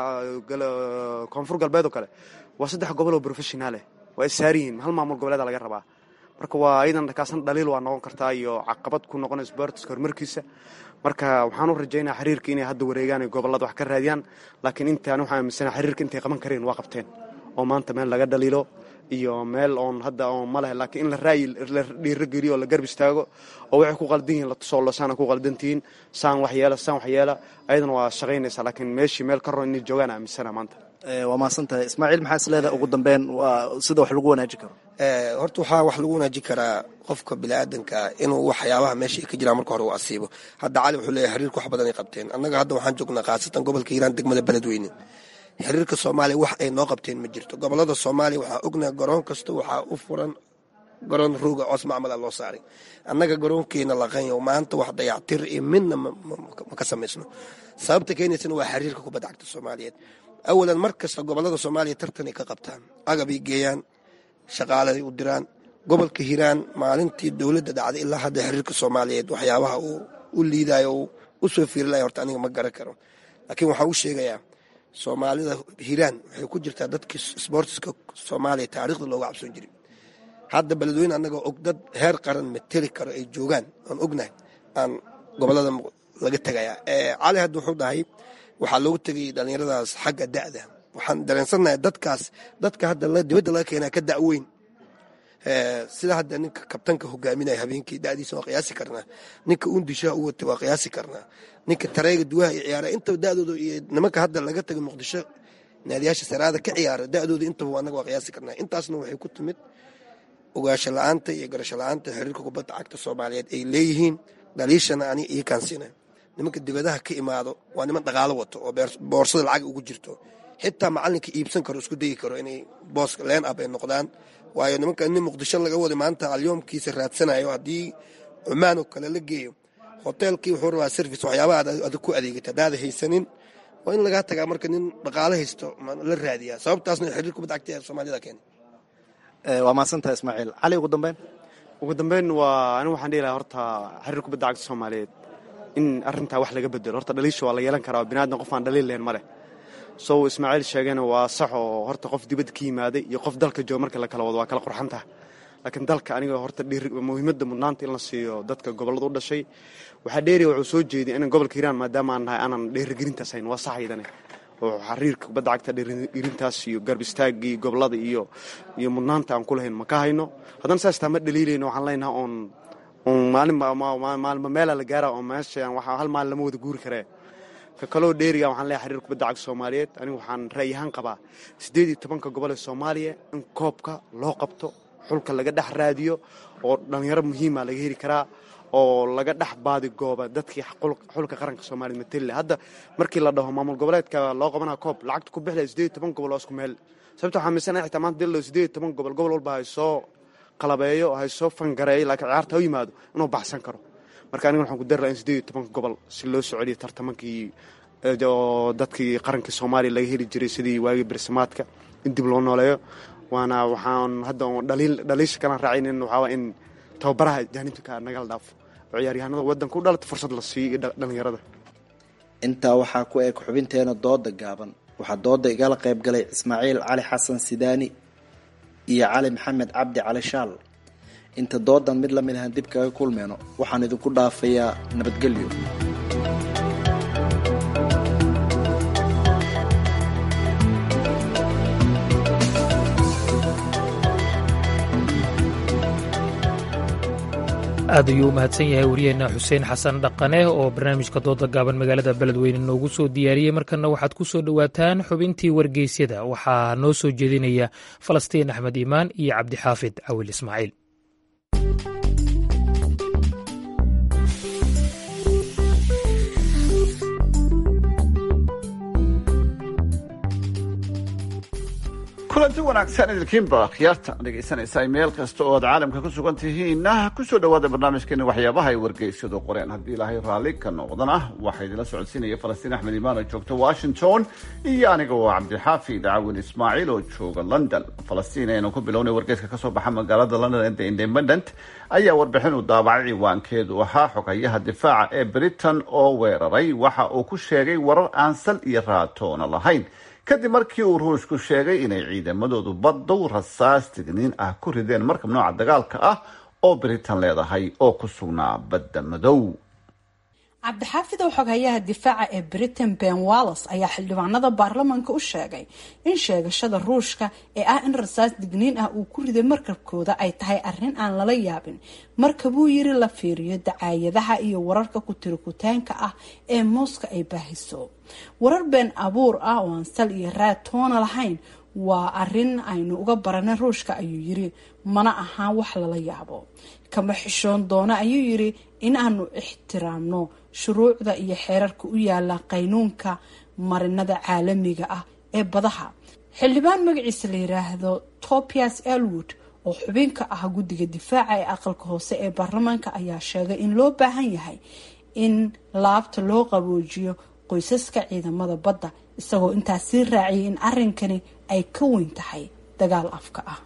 koonfur galbeed oo kale waa saddex gobol oo professional ah waa isaariin hal maamul goboleed laga rabaa marka waa aydan kaasan dhaliil waa noqon kartaa iyo caqabad ku noqon sports horumarkiisa marka waxaan u rajaynayaa xiriirka inay hadda wareegaan ay gobolada wax ka raadiyaan laakiin intaan waxaan aaminsanaa xiriirka intay qaban kareen waa qabteen oo maanta meel laga dhaliilo iyo meel oon hadda oon ma leh laakiin in la raayi la dhiirigeliyo la garb istaago oo waxay ku qaldan yihiin la tusoo la saana ku qaldantiin saan wax yeela saan wax yeela ayadana waa shaqaynaysaa laakiin meeshii meel ka roon inay joogaan aaminsana maanta waa mahadsantahay ismaaciil maxaa isleedahay ugu dambeyn waa sida wax lagu wanaajin karo horta waxaa wax lagu wanaajin karaa qofka biniaadanka inuu waxyaabaha meesha ka jiraan marka hore uu asiibo hadda cali wuxuu leeyahay xiriirka wax badan ay qabteen annaga hadda waxaan joognaa khaasatan gobolka hiiraan degmada beledweyne xiriirka soomaaliya wax ay noo qabteen ma jirto gobolada soomaaliya waxaa ognaha garoon kasta waxaa u furan garoon rooga coos macmala loo saaray annaga garoonkeena laqanyo maanta wax dayactir iyo midna ma ka samaysno sababta keenaysana waa xiriirka kubadda cagta soomaaliyeed awalan mar kasta gobolada soomaaliya tartanay ka qabtaan agabay geeyaan shaqaaladay u diraan gobolka hiiraan maalintii dowladda dhacday ilaa hadda xiriirka soomaaliyeed waxyaabaha uu u liidayo u soo fiirilaya horta aniga ma garan karo laakiin waxaa u sheegayaa soomaalida hiiraan waxay ku jirtaa dadkii sboortiska soomaaliya taariikhda looga cabsoon jiray hadda beledweyne annagoo og dad heer qaran mateli karo ay joogaan aan ognahay aan gobolada laga tegayaa cali hadda wuxuu dhahay waxaa loogu tegayay dhallinyaradaas xagga da'da waxaan dareensannahay dadkaas dadka hadda dibadda laga keenaa ka da'weyn sida hadda ninka kabtanka hogaaminaya habeenkii da'diisa waa qiyaasi karnaa ninka undishaha u watay waa qiyaasi karnaa ninka tareega duwaha iyo ciyaara intaba da'dooda iyo nimanka hadda laga tagay muqdisho naadiyaasha saraada ka ciyaara da'dooda intaba annaga waa qiyaasi karnaa intaasna waxay ku timid ogaasho la'aanta iyo garasho la'aanta xiriirka kubadda cagta soomaaliyeed ay leeyihiin dhaliishana ani ii kaansiina nimanka dibadaha ka imaado waa niman dhaqaalo wato oo boorsada lacag ugu jirto xitaa macalinka iibsan karo isku dayi karo inay booska leen ab ay noqdaan waayo nimanka nin muqdisho laga waday maanta alyoomkiisa raadsanayo haddii cumaan oo kale la geeyo hoteelkii wuxuu rabaa service waxyaabaha adag ku adeegata hadaada haysanin waa in lagaa tagaa marka nin dhaqaalo haysto la raadiyaa sababtaasna xiriir kubadda cagta ee soomaalida keena waa mahadsantahay ismaaciil cali ugu dambeyn ugu dambeyn waa anigu waxaan dhihi lahaa horta xiriir kubadda cagta soomaaliyeed in arrintaa wax laga bedelo horta dhaliisha waa la yeelan karaa biniaadam qof aan dhaliil lahayn ma leh sow ismaaciil sheegayna waa sax oo horta qof dibadda ka yimaaday iyo qof dalka jooga marka la kala wado waa kala qurxantaha laakiin dalka aniga horta muhiimadda mudnaanta in la siiyo dadka gobollada u dhashay waxaa dheeriya wuxuu soo jeeday in gobolka hiiraan maadaama aan nahay aanan dheerigelintaas hayn waa saxaydane oo xiriirka kubadda cagta dheerigelintaas iyo garb istaagii gobollada iyo iyo mudnaanta aan ku lahayn ma ka hayno haddana saas taa ma dhaliilayno waxaan leenahay oon maalinba meela la gaara oo meeshaan waxaa hal maalin lama wada guuri karee ka kaloo dheeriga waxaan leeyahay xiriirka kubadda cagta soomaaliyeed anigu waxaan ra'yi ahaan qabaa siddeed iyo tobanka gobol ee soomaaliya in koobka loo qabto xulka laga dhex raadiyo oo dhallinyaro muhiima laga heli karaa oo laga dhex baadi gooba dadkii xulka qaranka soomaaliya matelle hadda markii la dhaho maamul goboleedka loo qabanaa koob lacagta ku bixlaya siddeed iyo toban gobol oo isku meel sababta waxaa miisanahay xitaa maanta dilo siddeed iyo toban gobol gobol walba hay soo qalabeeyo hay soo fangareeyo laakiin ciyaarta ha yimaado inuu baxsan karo marka aniga waxaan ku dari lahaa in siddeed iyo tobanka gobol si loo soo celiyo tartamankii oo dadkii qarankii soomaaliya laga heli jiray sidii waagii bersamaadka in dib loo nooleeyo waana waxaan hadda dhaliil dhaliisha kalaan raacaynin waxaa waa in tababaraha jaanibka nagala dhaafo oo ciyaaryahanada waddanka u dhalata fursad la siiyo dhallinyarada intaa waxaa ku eg xubinteena dooda gaaban waxaa dooda igala qayb galay ismaaciil cali xasan sidaani iyo cali maxamed cabdi cali shaal inta doodan mid la mid ahaan dib kaga kulmeyno waxaan idinku dhaafayaa nabadgelyo aad ayuu u mahadsan yahay wariyeenna xuseen xasan dhaqane oo barnaamijka dooda gaaban magaalada beledweyne noogu soo diyaariyey markanna waxaad ku soo dhowaataan xubintii wargeysyada waxaa noo soo jeedinaya falastiin axmed iimaan iyo cabdixaafid cawil ismaaciil kulanti wanaagsan idilkiinba khiyaarta dhegaysanaysaa meel kasta oo aad caalamka ku sugan tihiinna kusoo dhawaada barnaamijkeena waxyaabaha ay wargeysyadu qoreen. haddii ilaahay raalli ka noqdana waxaa idinla socodsiinaya falastiin axmed imaan oo joogta washington iyo aniga oo cabdixaafid cawin ismaaciil oo jooga london. falastiin aynu ku bilownay wargeyska kasoo baxa magaalada london ee the independent ayaa warbixin u daabacay ciwaankeedu ahaa xogayaha difaaca ee britain oo weeraray waxa uu ku sheegay warar aan sal iyo raatoona lahayn kadib markii uu ruushku sheegay inay ciidamadoodu baddow rasaas tigniin ah ku rideen markab nooca dagaalka ah oo britain leedahay oo ku sugnaa badda madow. cabdixaafid oo xoghayaha difaaca ee britain ben wallis ayaa xildhibaanada baarlamaanka u sheegay in sheegashada ruushka ee ah in rasaas digniin ah uu ku riday markabkooda ay tahay arrin aan lala yaabin markabuu yiri la fiiriyo dacaayadaha iyo wararka ku tirikutaanka ah ee mooska ay baahiso. warar been abuur ah oo aan sal iyo raad toona lahayn waa arrin aynu uga baranay ruushka ayuu yiri, mana ahaan wax lala yaabo. kama xishoon doona ayuu yiri in aanu ixtiraamno shuruucda iyo xeerarka u yaala qaynuunka marinada caalamiga ah ee badaha. xildhibaan magaciisa la yiraahdo Tobias Elwood oo xubinka ah guddiga difaaca ee aqalka hoose ee baarlamaanka ayaa sheegay in loo baahan yahay in laabta loo qaboojiyo qoysaska ciidamada badda, isagoo intaas sii raaciyay in arrinkani ay ka weyn tahay dagaal afka ah.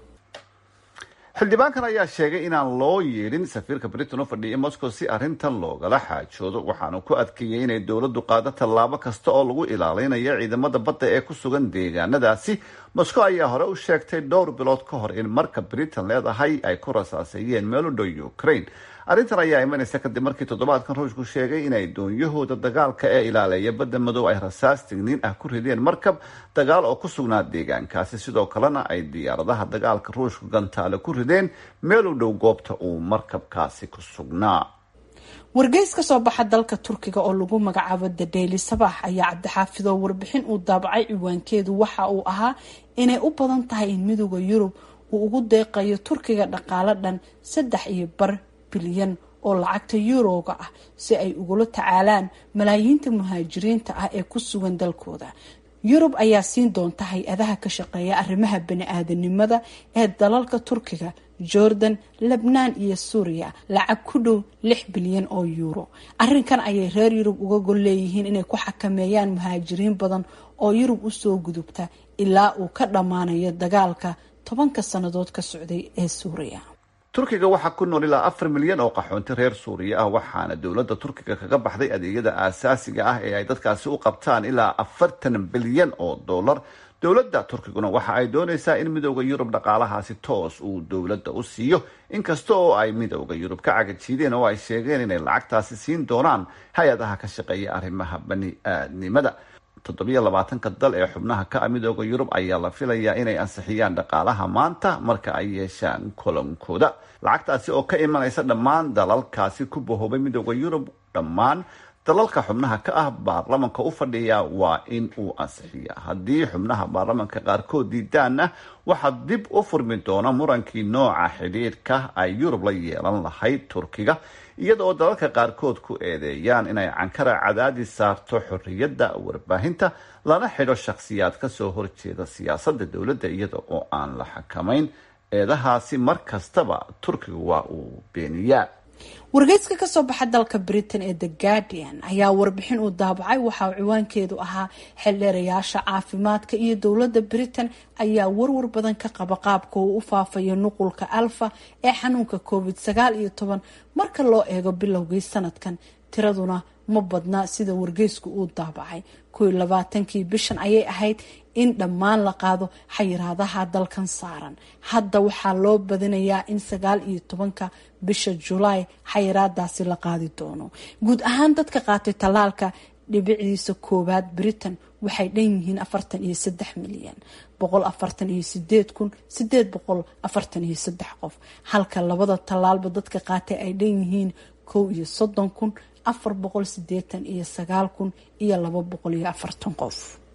xildhibaankan ayaa sheegay inaan loo yeedhin safiirka britain u fadhiya moscow si arrintan loogala xaajoodo, waxaanu ku adkeeyay inay dowladdu qaado tallaabo kasta oo lagu ilaalinayo ciidamada badda ee ku sugan deegaanadaasi. moscow ayaa hore u sheegtay dhowr bilood ka hor in marka britain leedahay ay ku rasaasayeen meel u dhow ukraine. arrintan ayaa imanaysa kadib markii toddobaadkan ruushku sheegay inay doonyahooda dagaalka ee ilaaleeya badda madow ay rasaas tigniin ah ku rideen markab dagaal oo ku sugnaa deegaankaasi, sidoo kalena ay diyaaradaha dagaalka ruushku gantaale ku rideen meel u dhow goobta uu markabkaasi ku sugnaa. wargeys ka soo baxa dalka turkiga oo lagu magacaabo the daily sabah ayaa cabdixaafid oo warbixin uu daabacay ciwaankeedu waxa uu ahaa inay u badan tahay in midowda yurub uu ugu deeqayo turkiga dhaqaale dhan saddex iyo bar bilyan oo lacagta yuroga ah si ay ugula tacaalaan malaayiinta muhaajiriinta ah ee ku sugan dalkooda. yurub ayaa siin doonta hay-adaha ka shaqeeya arrimaha bani-aadanimada ee dalalka turkiga, jordan, lebnaan iyo suuriya lacag ku dhow lix bilyan oo yuuro. arrinkan ayay reer yurub uga gol leeyihiin inay ku xakameeyaan muhaajiriin badan oo yurub usoo gudubta ilaa uu ka dhammaanayo dagaalka tobanka sannadood ka socday ee suuriya. turkiga waxaa ku nool ilaa afar milyan oo qaxoonti reer suuriya ah, waxaana dowladda turkiga kaga baxday adeegyada aasaasiga ah ee ay dadkaasi u qabtaan ilaa afartan bilyan oo dollar. dowladda turkiguna waxa ay doonaysaa in midowda yurub dhaqaalahaasi toos uu dowladda u siiyo, inkasta oo ay midowda yurub ka cagajiideen oo ay sheegeen inay lacagtaasi siin doonaan hay-adaha ka shaqeeya arrimaha bani-aadnimada. toddobiyo labaatanka dal ee xubnaha ka ah midowda yurub ayaa la filayaa inay ansixiyaan dhaqaalaha maanta marka ay yeeshaan kulankooda. lacagtaasi oo ka imanaysa dhammaan dalalkaasi ku bahoobay midowda yurub, dhammaan dalalka xubnaha ka ah baarlamanka u fadhiya waa in uu ansixiya. haddii xubnaha baarlamanka qaarkood diidaanna waxaa dib u furmi doona murankii nooca xidhiidhka ay yurub la yeelan lahayd turkiga, iyada oo dalalka qaarkood ku eedeeyaan inay cankara cadaadis saarto xorriyadda warbaahinta lana xidho shakhsiyaad kasoo horjeeda siyaasadda dowladda iyada oo aan la xakamayn. eedahaasi mar kastaba turkiga waa uu beeniyaa. wargeyska kasoo baxa dalka britain ee the guardian ayaa warbixin uu daabacay waxa uu ciwaankeedu ahaa xildheerayaasha caafimaadka iyo dowladda britain ayaa warwar badan ka qaba qaabka uu u faafayo nuqulka alfa ee xanuunka covid sagaal iyo toban marka loo eego bilowgii sanadkan. tiraduna ma badna sida wargeysku uu daabacay. kow iyo labaatankii bishan ayay ahayd in dhammaan la qaado xayiraadaha dalkan saaran. hadda waxaa loo badinayaa in sagaal iyo tobanka bisha julaay xayiraadaasi la qaadi doono. guud ahaan dadka qaatay tallaalka dhibiciisa koowaad britain waxay dhan yihiin afartan iyo saddex milyan boqol afartan iyo sideed kun sideed boqol afartan iyo saddex qof, halka labada tallaalba dadka qaatay ay dhan yihiin kow iyo soddon kun afar boqol sideetan iyo sagaal kun iyo laba boqol iyo afartan qof.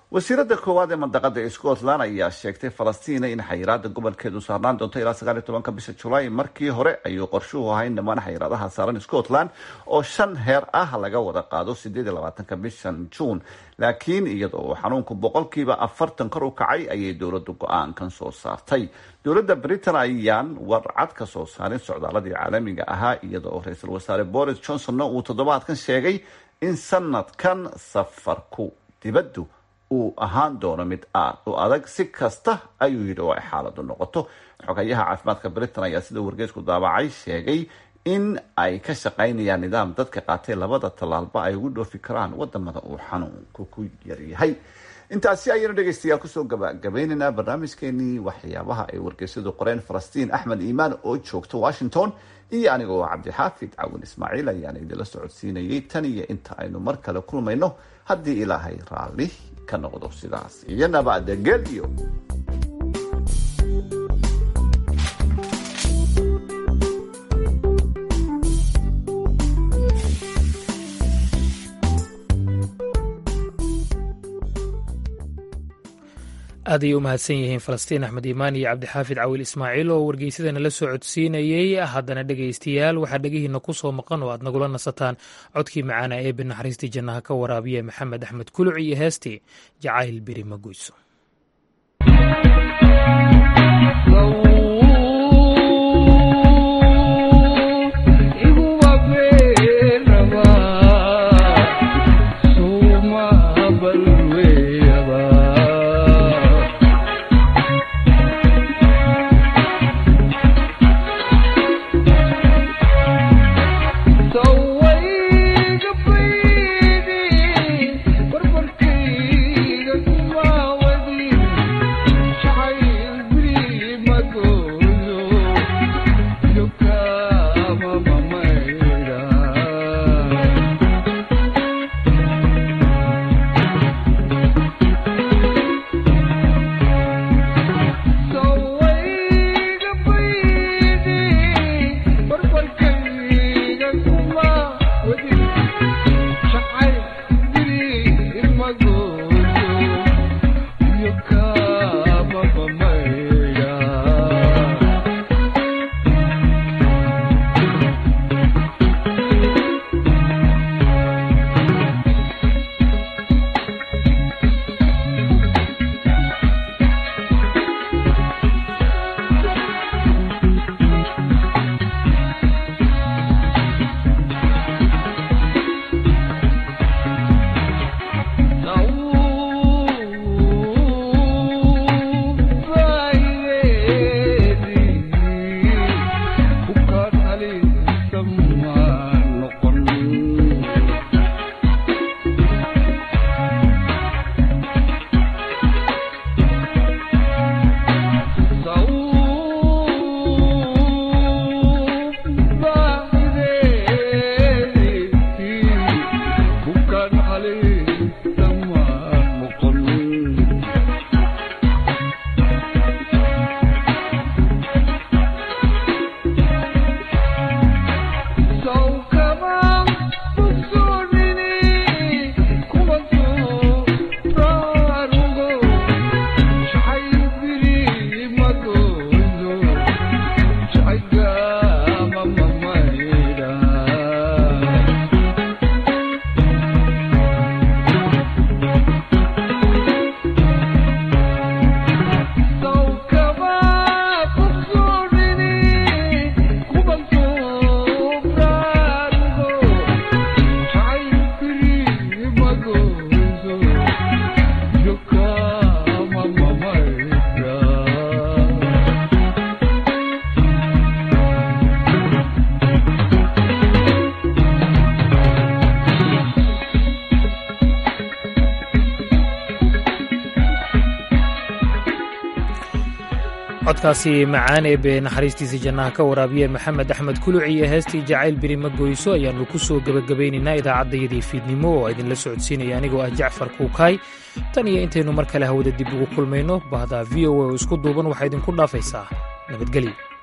wasiirada koowaad ee mandaqada scotland ayaa sheegtay falastiina in xayiraada gobolkeedu saarnaan doonto ilaa sagaal iyo tobanka bisha julaay. markii hore ayuu qorshuhu ahaa in dhammaan xayiraadaha saaran scotland oo shan heer ah laga wada qaado sideed iyo labaatanka bishan juun, laakiin iyada oo xanuunku boqolkiiba afartan kor u kacay ayay dowladu go-aankan soo saartay. dowladda britain ayaan warcad ka soo saarin socdaaladii caalamiga ahaa, iyada oo ra-iisul wasaare boris johnsonna uu toddobaadkan sheegay in sanadkan safarku dibaddu uu ahaan doono mid aad u adag si kasta ayuu yidhi oo ay xaaladu noqoto. xogayaha caafimaadka britain ayaa sida wargeysku daabacay sheegay in ay ka shaqaynayaan nidaam dadka qaatay labada tallaalba ay ugu dhoofi karaan wadamada uu xanuunku ku yaryahay. intaasi ayaynu dhegaystayaal kusoo gabagabaynaynaa barnaamijkeenii waxyaabaha ay wargeysyadu qoreen. falastiin axmed iimaan oo joogta washington iyo anigoo cabdixaafid cawin ismaaciil ayaan idinla socodsiinayay tan iyo inta aynu mar kale kulmayno haddii ilaahay raalli ka noqdo. sidaas iyo nabadgelyo. aad ayay u mahadsan yihiin falastiin axmed iimaan iyo cabdixaafid cawil ismaaciil oo wargeysadana la soo codsiinayey. haddana dhegaystayaal waxaa dhegihiina ku soo maqan oo aad nagula nasataan codkii macaana ee binaxariistii jannaha ka waraabiya maxamed axmed kuluc iyo heestii jacayl beri ma goyso. codkaasi macaan ee bee naxariistiisa jannaha ka waraabiye maxamed axmed kuluc iyo heestii jacayl beri ma goyso ayaannu ku soo gebagabaynaynaa idaacaddayadii fiidnimo oo idinla socodsiinaya anigoo ah jacfar kuukaay. tan iyo intaynu mar kale hawada dib ugu kulmayno bahda v o a oo isku duuban waxaa idinku dhaafaysaa nabadgelyo.